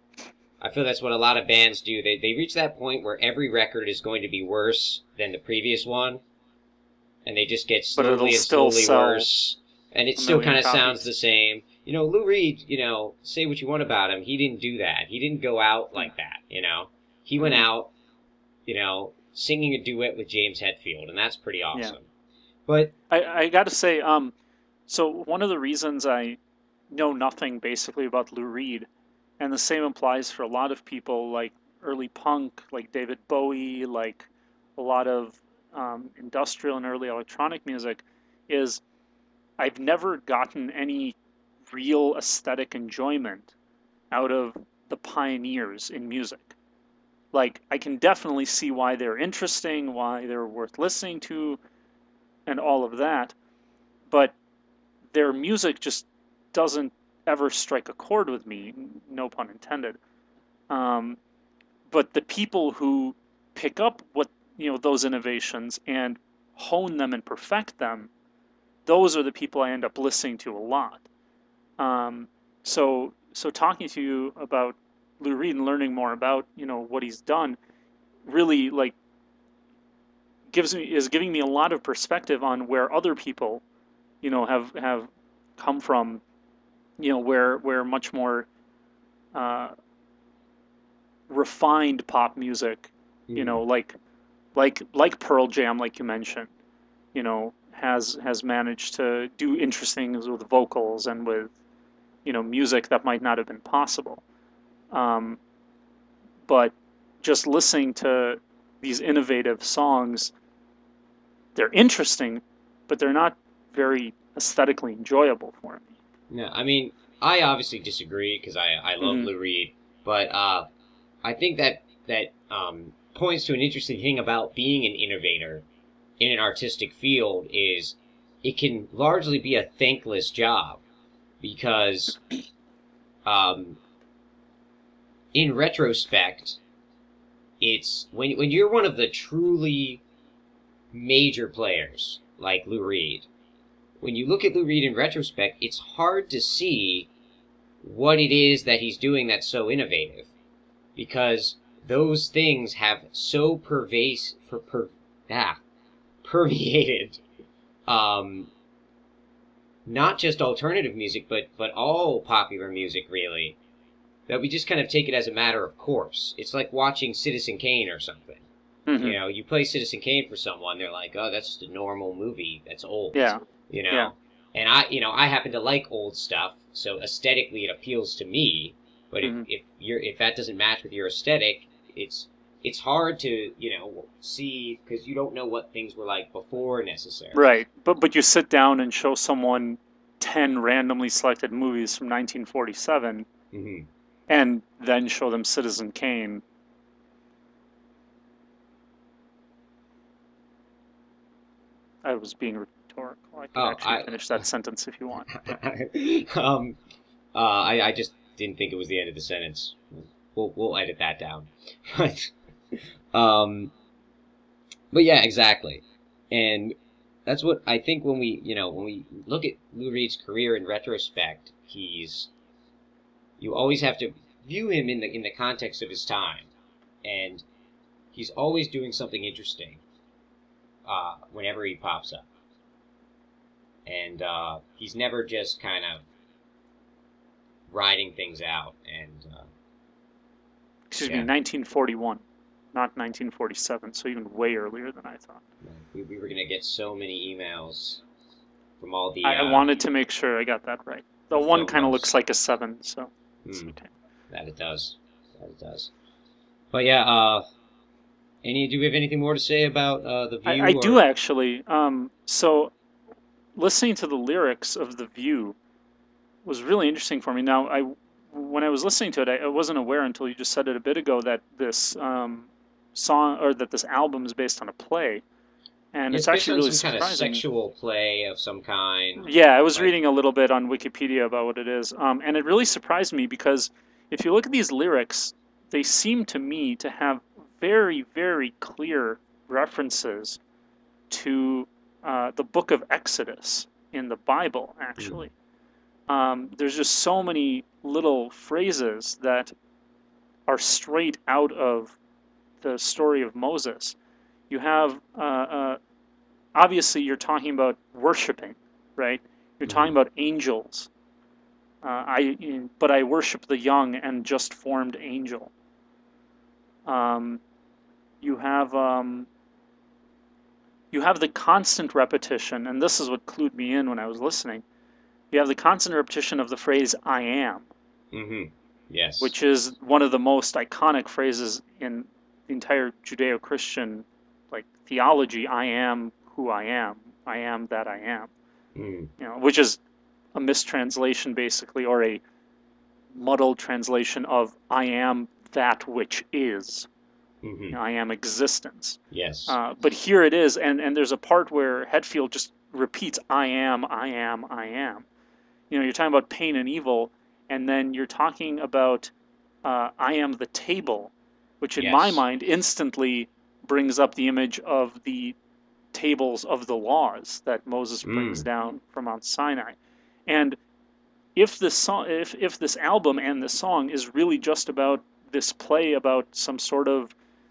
I feel that's what a lot of bands do. They, they reach that point where every record is going to be worse than the previous one, and they just get But it'll slowly and still slowly sell worse. And it a still million kind of sounds copies. the same. You know, Lou Reed, you know, say what you want about him. He didn't do that. He didn't go out like that, you know. He went Mhm. out, you know, singing a duet with James Hetfield, and that's pretty awesome. But, I, I got to say, um, so one of the reasons I know nothing basically about Lou Reed, and the same applies for a lot of people like early punk, like David Bowie, like a lot of um, industrial and early electronic music, is I've never gotten any real aesthetic enjoyment out of the pioneers in music. Like, I can definitely see why they're interesting, why they're worth listening to, and all of that, but their music just doesn't ever strike a chord with me, no pun intended. Um, but the people who pick up what you know those innovations and hone them and perfect them, those are the people I end up listening to a lot. Um, so so talking to you about Lou Reed and learning more about you know what he's done really like gives me is giving me a lot of perspective on where other people you know have have come from, you know where where much more uh, refined pop music, you know like like like Pearl Jam, like you mentioned, you know has has managed to do interesting things with vocals and with you know music that might not have been possible. Um, but just listening to these innovative songs, they're interesting, but they're not very aesthetically enjoyable for me. yeah, I mean, I obviously disagree because I, I love Mhm. Lou Reed, but uh, I think that that um, points to an interesting thing about being an innovator in an artistic field is it can largely be a thankless job because um, in retrospect, it's when when you're one of the truly major players like Lou Reed, when you look at Lou Reed in retrospect, it's hard to see what it is that he's doing that's so innovative, because those things have so pervasive, per, per, ah, permeated, um, not just alternative music, but but all popular music, really, that we just kind of take it as a matter of course. It's like watching Citizen Kane or something. Mm-hmm. You know, you play Citizen Kane for someone, they're like, oh, that's just a normal movie that's old. Yeah. You know? Yeah. And I, you know, I happen to like old stuff, so aesthetically it appeals to me. But Mhm. if, if you're if that doesn't match with your aesthetic, it's it's hard to, you know, see, because you don't know what things were like before necessarily. Right. But but you sit down and show someone ten randomly selected movies from nineteen forty-seven, Mm-hmm. and then show them Citizen Kane. I was being rhetorical. I can Oh, actually I- finish that sentence if you want. um, uh, I I just didn't think it was the end of the sentence. We'll we'll edit that down. But um, but yeah, exactly, and that's what I think when we you know when we look at Lou Reed's career in retrospect, he's you always have to view him in the in the context of his time, and he's always doing something interesting uh, whenever he pops up. And uh, he's never just kind of riding things out. And uh, Excuse Yeah. me, nineteen forty-one, not nineteen forty-seven, so even way earlier than I thought. we, we were going to get so many emails from all the... I, I uh, wanted to make sure I got that right. The the one film kind of buffs. looks like a seven, so it's Hmm, okay. that it does. That it does. But yeah, uh, any, do we have anything more to say about uh, The View? I, I or... do actually. Um, so listening to the lyrics of The View was really interesting for me. Now, I when I was listening to it, I, I wasn't aware until you just said it a bit ago that this um, song or that this album is based on a play, and Yeah, it's based actually on really some kind of surprising. sexual play of some kind. Yeah, I was Like- reading a little bit on Wikipedia about what it is, um, and it really surprised me because if you look at these lyrics, they seem to me to have very, very clear references to uh, the book of Exodus in the Bible, actually. Um, there's just so many little phrases that are straight out of the story of Moses. You have, uh, uh, obviously, you're talking about worshiping, right? You're talking about angels. Uh, I, but I worship the young and just formed angel. Um, you have, um, you have the constant repetition, and this is what clued me in when I was listening. You have the constant repetition of the phrase "I am," Mm-hmm. Yes. which is one of the most iconic phrases in the entire Judeo-Christian like theology. I am who I am. I am that I am. Mm. You know, which is a mistranslation basically, or a muddled translation of I am that which is. Mm-hmm. You know, I am existence. Yes. Uh, but here it is, and, and there's a part where Hetfield just repeats I am, I am, I am. You know, you're talking about pain and evil, and then you're talking about uh, I am the table, which in my Yes. mind instantly brings up the image of the tables of the laws that Moses brings Mm. down from Mount Sinai. And if this song, if, if this album and this song is really just about this play about some sort of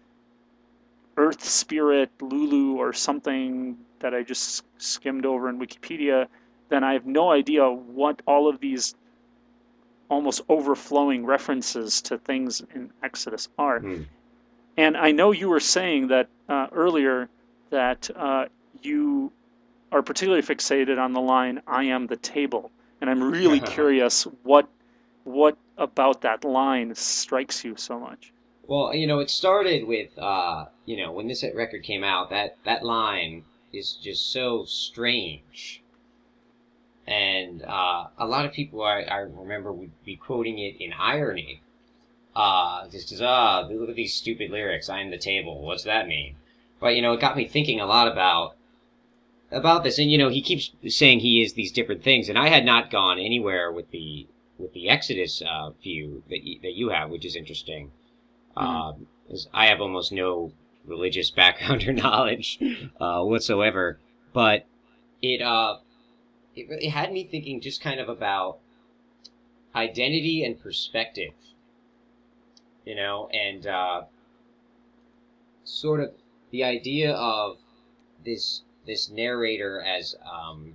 earth spirit, Lulu, or something that I just skimmed over in Wikipedia, then I have no idea what all of these almost overflowing references to things in Exodus are. Mm. And I know you were saying that uh, earlier that uh, you are particularly fixated on the line "I am the table," and I'm really curious what what about that line strikes you so much. Well, you know, it started with, uh, you know, when this record came out, that, that line is just so strange. And uh, a lot of people, I, I remember, would be quoting it in irony. Uh, just because, ah, look at these stupid lyrics. I am the table. What's that mean? But, you know, it got me thinking a lot about about this. And, you know, he keeps saying he is these different things. And I had not gone anywhere with the with the Exodus uh, view that you, that you have, which is interesting. Mhm. Um, 'cause I have almost no religious background or knowledge uh, whatsoever. But it, uh, it really had me thinking just kind of about identity and perspective. You know, and uh, sort of the idea of this this narrator as um,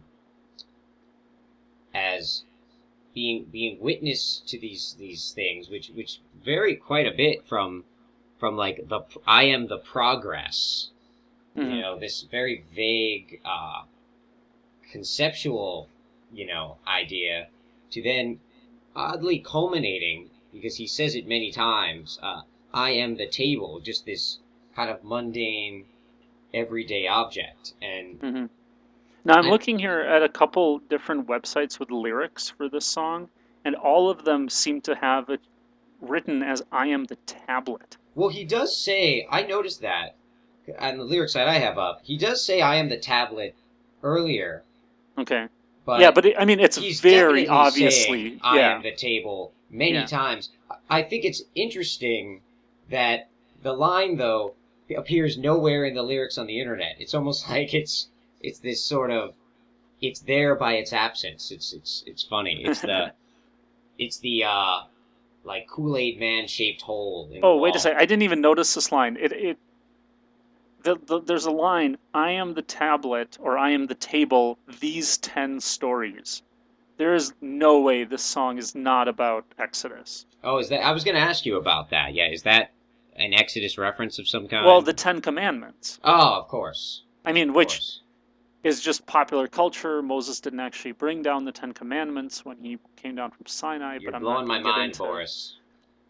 as being being witness to these these things, which which vary quite a bit from from like the I am the progress, Mhm. you know, this very vague uh, conceptual, you know, idea, to then oddly culminating, because he says it many times, uh, I am the table, just this kind of mundane, everyday object. And hmm Now I'm I, looking here at a couple different websites with lyrics for this song, and all of them seem to have it written as "I am the tablet." well, he does say, I noticed that on the lyric side I have up, he does say I am the tablet earlier, Okay. but Yeah, but it, I mean, it's he's very definitely saying obviously, I yeah, am the table many yeah. times. I think it's interesting that the line, though, appears nowhere in the lyrics on the internet. It's almost like it's it's this sort of it's there by its absence. It's it's it's funny. It's the it's the uh like Kool-Aid man shaped hole in the Oh, wait a wall. second. I didn't even notice this line. It it the, the, there's a line, "I am the tablet," or "I am the table, these ten stories." There is no way this song is not about Exodus. Oh, is that? I was going to ask you about that. Yeah, is that an Exodus reference of some kind? Well, the Ten Commandments. Oh, of course. I mean, Of which course. is just popular culture. Moses didn't actually bring down the Ten Commandments when he came down from Sinai, You're but I'm blowing not my going to get mind, into. Boris.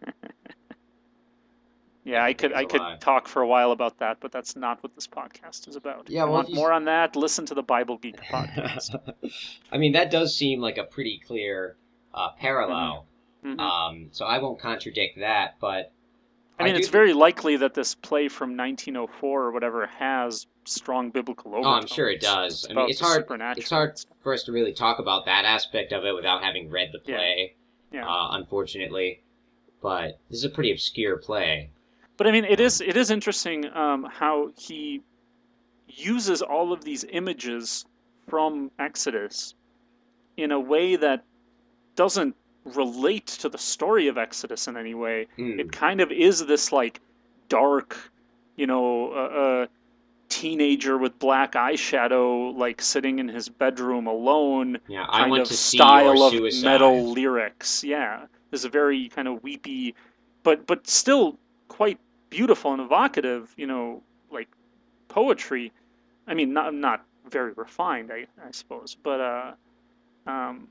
Yeah, I could Everything I is a could lie. talk for a while about that, but that's not what this podcast is about. Yeah, If you well, if want you more on that, listen to the Bible Geek podcast. I mean, that does seem like a pretty clear uh, parallel. Mhm. Um, so I won't contradict that, but I mean, do it's th- very likely that this play from nineteen oh four or whatever has strong bibiblical Oh, overtones. I'm sure it does. I mean, about it's the hard. supernatural It's and hard stuff. for us to really talk about that aspect of it without having read the Yeah. play. Yeah. Uh, unfortunately, but this is a pretty obscure play. But I mean, it Um, is it is interesting um, how he uses all of these images from Exodus in a way that doesn't relate to the story of Exodus in any way. mm, It kind of is this like dark, you know, uh, uh, teenager with black eyeshadow, like sitting in his bedroom alone, yeah, I kind want of to see your style of suicide. metal lyrics. Yeah, there's a very kind of weepy, but but still quite beautiful and evocative, you know, like poetry. I mean, not not very refined, I, I suppose, but uh, um,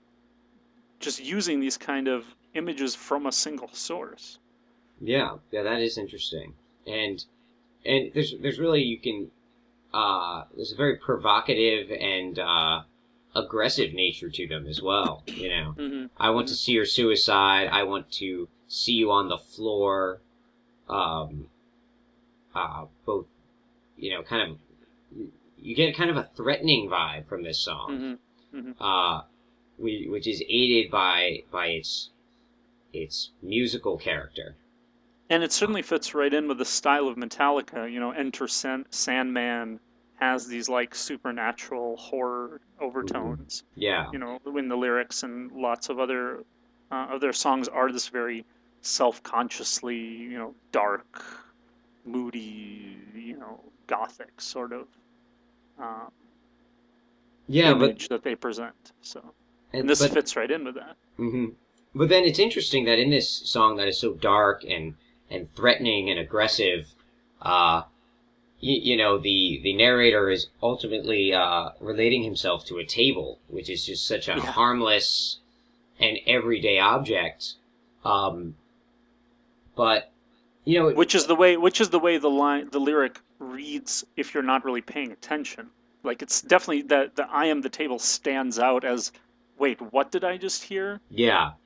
just using these kind of images from a single source. Yeah, yeah, that is interesting. And and there's there's really you can uh there's a very provocative and uh aggressive nature to them as well, you know. Mm-hmm. I want to see your suicide. I want to see you on the floor. Um uh both, you know, kind of you get kind of a threatening vibe from this song. Mm-hmm. Mm-hmm. Uh we, which is aided by by its its musical character. And it certainly fits right in with the style of Metallica. You know, Enter San- Sandman has these like supernatural horror overtones. Yeah. You know, in the lyrics, and lots of other uh, of their songs are this very self-consciously, you know, dark, moody, you know, gothic sort of uh, Yeah, but image that they present. So, and, and this but fits right in with that. hmm But then it's interesting that in this song that is so dark and, and threatening and aggressive, uh, you, you know, the, the narrator is ultimately uh, relating himself to a table, which is just such a Yeah. harmless and everyday object. Um, but you know, Which is the way which is the way the line the lyric reads if you're not really paying attention. Like it's definitely that the I am the table stands out as, wait, what did I just hear? yeah,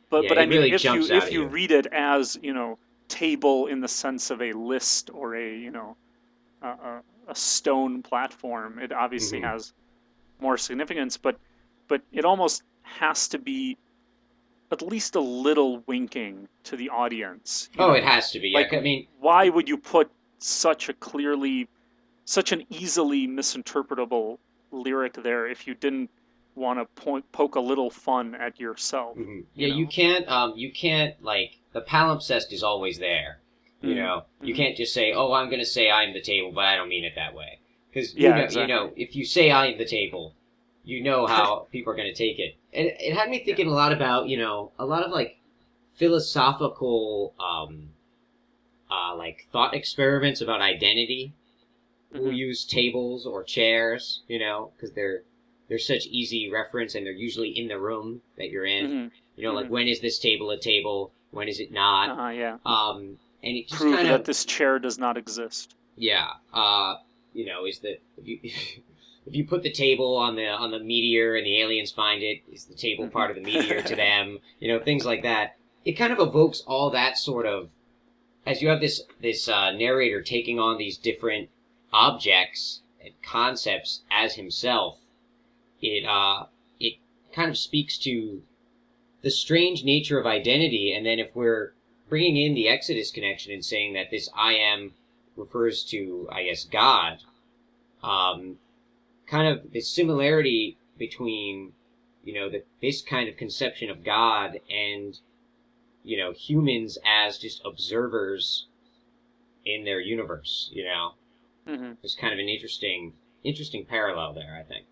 But Yeah, but it I mean, really if you jumps out if at you you. read it as, you know, table in the sense of a list or a, you know, a, a, a stone platform, it obviously hmm has more significance. But but it almost has to be at least a little winking to the audience. You Oh, it know, has to be. Yeah, like, 'cause I mean, why would you put such a clearly, such an easily misinterpretable lyric there if you didn't want to point, poke a little fun at yourself? hmm You yeah, you know. can't. Um, you can't like the palimpsest is always there. You Mm, know, you mhm. can't just say, "Oh, I'm going to say I'm the table," but I don't mean it that way. Because you Yeah, know, you exactly. know, if you say I am the table, you know how people are going to take it. And it had me Yeah. thinking a lot about, you know, a lot of like philosophical, um, uh, like thought experiments about identity. We'll Mhm. use tables or chairs, you know, because they're they're such easy reference and they're usually in the room that you're in. Mhm. You know, like Mhm. when is this table a table? When is it not? Uh-huh, yeah. Um, and it just Prove kind that of this chair does not exist. yeah, uh, you know, is that if you if you put the table on the on the meteor and the aliens find it, is the table Mhm. part of the meteor to them? You know, things like that. It kind of evokes all that sort of as you have this this uh, narrator taking on these different objects and concepts as himself. It uh it kind of speaks to the strange nature of identity, and then if we're bringing in the Exodus connection and saying that this I am refers to, I guess, God, um, kind of the similarity between, you know, the, this kind of conception of God and, you know, humans as just observers in their universe, you know. Mhm. It's kind of an interesting, interesting parallel there, I think.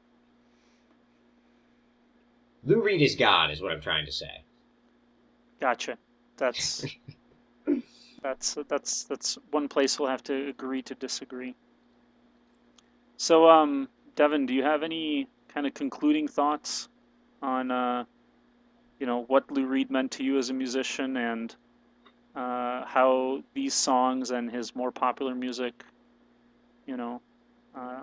Lou Reed is God, is what I'm trying to say. Gotcha. That's that's that's that's one place we'll have to agree to disagree. So, um, Devin, do you have any kind of concluding thoughts on, uh, you know, what Lou Reed meant to you as a musician and uh, how these songs and his more popular music, you know, uh,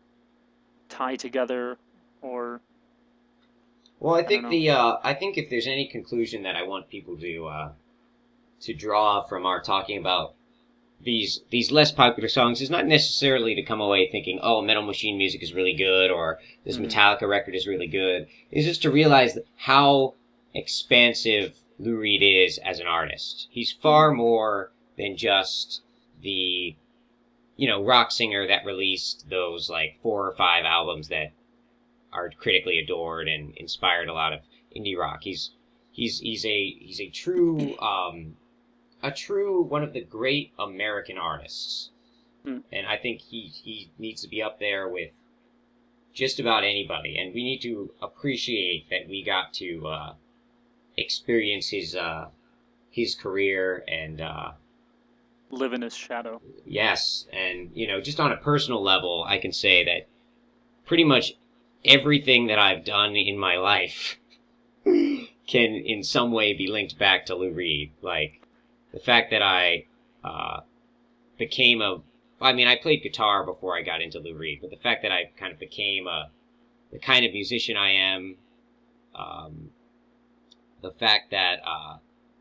tie together, or Well, I I don't think know. the uh, I think if there's any conclusion that I want people to uh, to draw from our talking about these these less popular songs is not necessarily to come away thinking, oh, Metal Machine music is really good or this Mhm. Metallica record is really good. It's just to realize how expansive Lou Reed is as an artist. He's far Mhm. more than just the you know rock singer that released those like four or five albums that are critically adored and inspired a lot of indie rock. He's he's he's a he's a true um, a true one of the great American artists, Mm. and I think he he needs to be up there with just about anybody. And we need to appreciate that we got to uh, experience his uh, his career and uh, Live in his shadow. yes, and you know just on a personal level, I can say that pretty much everything that I've done in my life can in some way be linked back to Lou Reed. Like the fact that I uh, became a, I mean, I played guitar before I got into Lou Reed, but the fact that I kind of became a, the kind of musician I am, um, the fact that uh,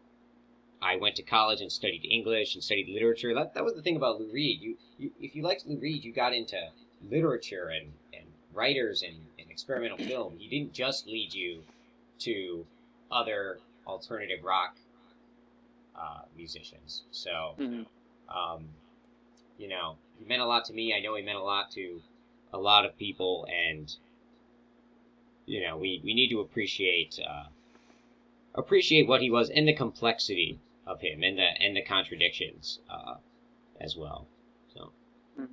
I went to college and studied English and studied literature, that, that was the thing about Lou Reed. You, you, if you liked Lou Reed, you got into literature and, and writers and, and experimental film. He didn't just lead you to other alternative rock uh, musicians. So, Mhm. um, you know, he meant a lot to me. I know he meant a lot to a lot of people, and you know, we, we need to appreciate uh, appreciate what he was and the complexity of him and the and the contradictions uh, as well. So, Mm.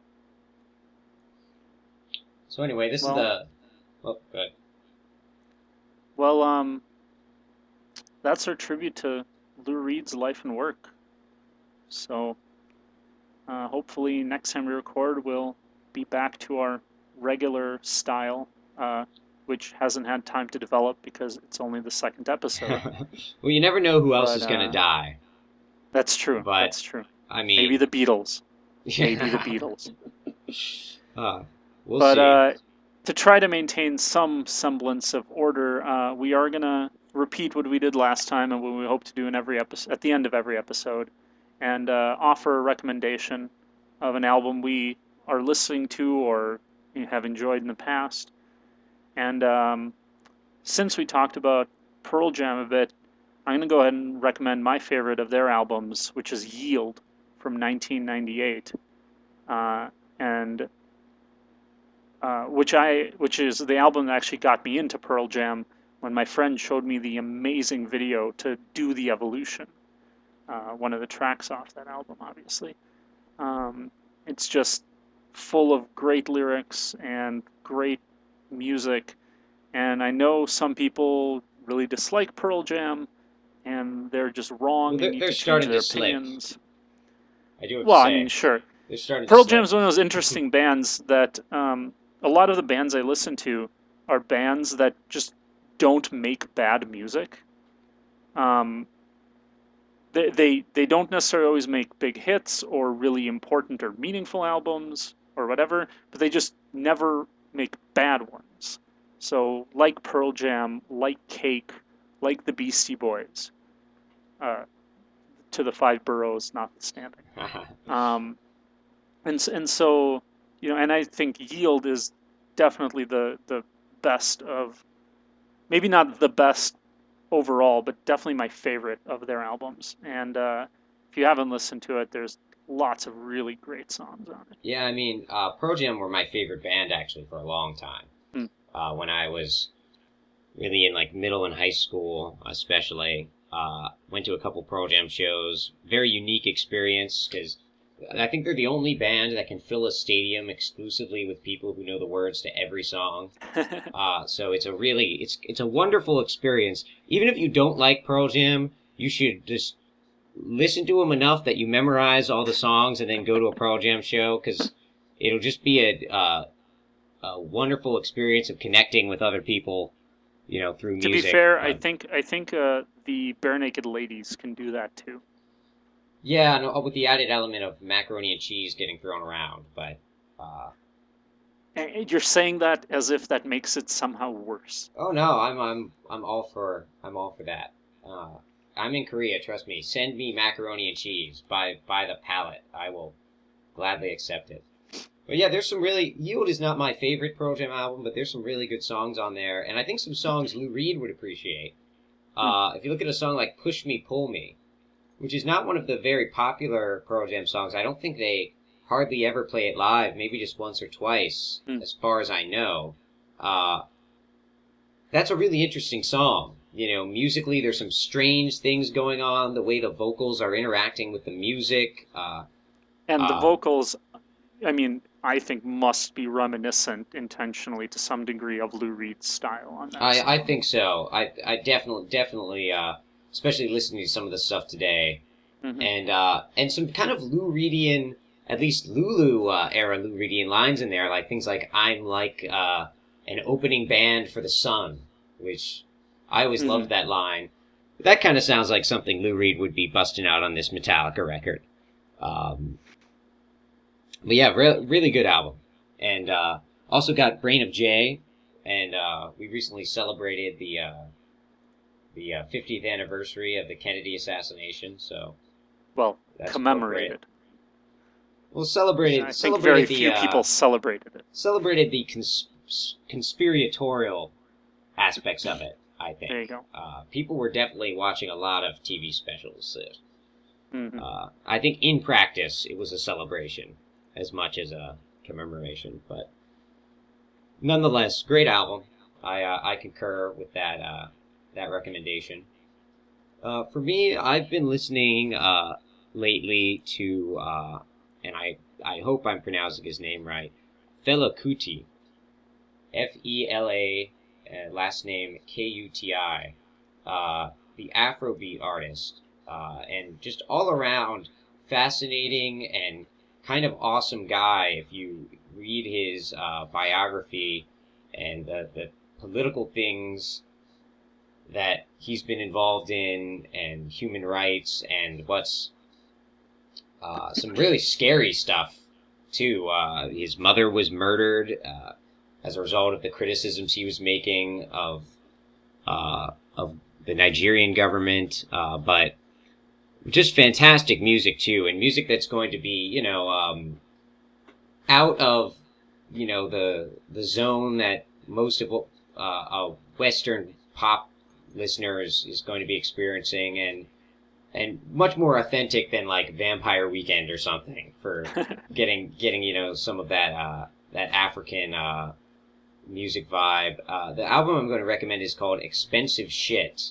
so anyway, this is Well, the oh, good. well, um, that's our tribute to Lou Reed's life and work. So, uh, hopefully, next time we record, we'll be back to our regular style, uh, which hasn't had time to develop because it's only the second episode. Well, you never know who else But is gonna uh, die, that's true. but That's true. I Maybe mean, the Beatles. Maybe the yeah, Beatles. uh, we'll But see. uh, to try to maintain some semblance of order, uh, we are gonna repeat what we did last time and what we hope to do in every episode, at the end of every episode, and uh, offer a recommendation of an album we are listening to or have enjoyed in the past. And um, since we talked about Pearl Jam a bit, I'm going to go ahead and recommend my favorite of their albums, which is Yield from nineteen ninety-eight, uh, and uh, which I which is the album that actually got me into Pearl Jam when my friend showed me the amazing video to Do the Evolution, uh, one of the tracks off that album, obviously. Um, it's just full of great lyrics and great music, and I know some people really dislike Pearl Jam, and they're just wrong Well, they're- and need they're to change starting their to slip. opinions. I do have Well, to I say, mean, sure. they're starting Pearl to Jam slip. is one of those interesting bands that um, a lot of the bands I listen to are bands that just don't make bad music. Um, they, they they don't necessarily always make big hits or really important or meaningful albums or whatever, but they just never make bad ones. So like Pearl Jam, like Cake, like the Beastie Boys, uh, to the Five Boroughs notwithstanding. Um, and s- and so you know, and I think Yield is definitely the the best of, maybe not the best overall, but definitely my favorite of their albums. And uh, if you haven't listened to it, there's lots of really great songs on it. Yeah, I mean, uh, Pearl Jam were my favorite band actually for a long time. Hmm. Uh, when I was really in like middle and high school, especially, uh, went to a couple Pearl Jam shows. Very unique experience because I think they're the only band that can fill a stadium exclusively with people who know the words to every song. Uh, so it's a really, it's it's a wonderful experience. Even if you don't like Pearl Jam, you should just listen to them enough that you memorize all the songs and then go to a Pearl Jam show, because it'll just be a, uh, a wonderful experience of connecting with other people, you know, through To music. be fair, Um, I think I think uh, the Bare Naked Ladies can do that too. Yeah, no, with the added element of macaroni and cheese getting thrown around, but uh, And you're saying that as if that makes it somehow worse. oh no, I'm I'm I'm all for I'm all for that. Uh, I'm in Korea, trust me. Send me macaroni and cheese by by the pallet. I will gladly accept it. But yeah, there's some really Yield is not my favorite Pearl Jam album, but there's some really good songs on there, and I think some songs Lou Reed would appreciate. Uh, if you look at a song like "Push Me, Pull Me," which is not one of the very popular Pearl Jam songs. I don't think they hardly ever play it live, maybe just once or twice, Hmm. as far as I know. Uh, that's a really interesting song. You know, musically, there's some strange things going on, the way the vocals are interacting with the music. Uh, And the Uh, vocals, I mean, I think must be reminiscent intentionally to some degree of Lou Reed's style on that song. I, I think so. I, I definitely, definitely, uh, especially listening to some of the stuff today. Mhm. And uh, and some kind of Lou Reedian, at least Lulu uh, era Lou Reedian lines in there, like things like "I'm like uh, an opening band for the sun," which I always Mhm. loved that line. That kind of sounds like something Lou Reed would be busting out on this Metallica record. Um, but yeah, re- really good album, and uh, also got Brain of J, and uh, we recently celebrated the uh, the uh, fiftieth anniversary of the Kennedy assassination, so. Well, That's commemorated. Well, celebrated. I think celebrated very the, few uh, people celebrated it. celebrated the cons- conspiratorial aspects of it. I think There you go. uh, people were definitely watching a lot of T V specials. Mhm. Uh, I think in practice it was a celebration as much as a commemoration, but nonetheless, great album. I uh, I concur with that uh, that recommendation. Uh, for me, I've been listening uh, lately to, uh, and I I hope I'm pronouncing his name right, Fela Kuti, F E L A, uh, last name K U T I, uh, the Afrobeat artist, uh, and just all around fascinating and kind of awesome guy. If you read his uh, biography and the, the political things that he's been involved in, and human rights, and what's uh, some really scary stuff too. Uh, his mother was murdered uh, as a result of the criticisms he was making of uh, of the Nigerian government, uh, but just fantastic music too, and music that's going to be, you know, um, out of, you know, the the zone that most of what uh, a Western pop listener is, is going to be experiencing, and and much more authentic than like Vampire Weekend or something for getting getting you know some of that uh, that African uh, music vibe. Uh, the album I'm going to recommend is called Expensive Shit.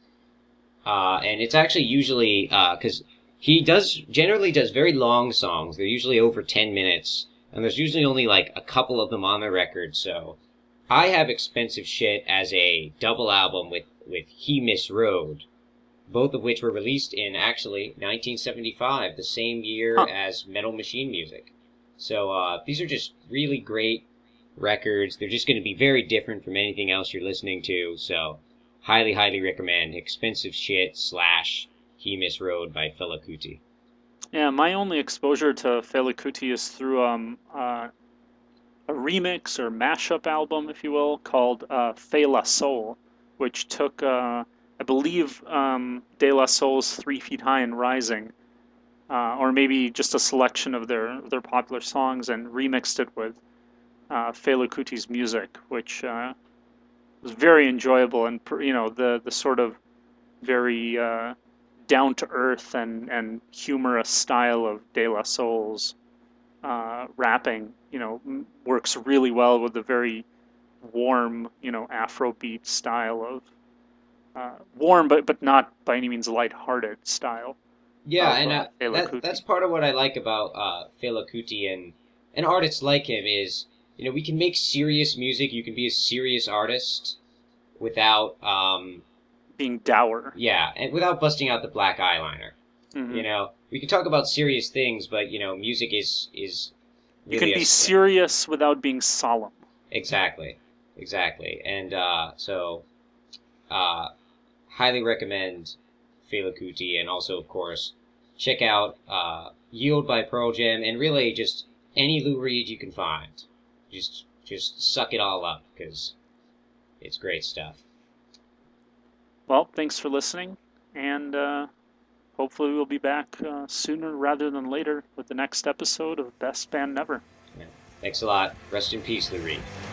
Uh, and it's actually usually, because uh, he does, generally does very long songs. They're usually over ten minutes, and there's usually only like a couple of them on the record. So I have Expensive Shit as a double album with, with He Miss Road, both of which were released in actually nineteen seventy-five, the same year huh. as Metal Machine Music. So uh, these are just really great records. They're just going to be very different from anything else you're listening to. So highly, highly recommend Expensive Shit slash He Miss Road by Fela Kuti. Yeah, my only exposure to Fela Kuti is through um, uh, a remix or mashup album, if you will, called uh, Fela Soul, which took, uh, I believe, um, De La Soul's Three Feet High and Rising, uh, or maybe just a selection of their, their popular songs, and remixed it with uh, Fela Kuti's music, which uh, was very enjoyable, and you know the the sort of very uh, down to earth and, and humorous style of De La Soul's uh, rapping, you know, m- works really well with the very warm, you know, Afrobeat style of uh, warm, but but not by any means lighthearted style. Yeah, of and uh, uh, Fela that Kuti. that's part of what I like about uh, Fela Kuti and and artists like him is, you know, we can make serious music. You can be a serious artist without, um, Being dour. yeah, and without busting out the black eyeliner. Mhm. You know, we can talk about serious things, but you know, music is is You really can a- be serious without being solemn. Exactly, exactly, and uh, so uh, highly recommend Fela Kuti, and also, of course, check out uh, Yield by Pearl Jam, and really just any Lou Reed you can find. Just just suck it all up, because it's great stuff. Well, thanks for listening, and uh, hopefully we'll be back uh, sooner rather than later with the next episode of Best Band Never. Yeah. Thanks a lot. Rest in peace, Lou Reed.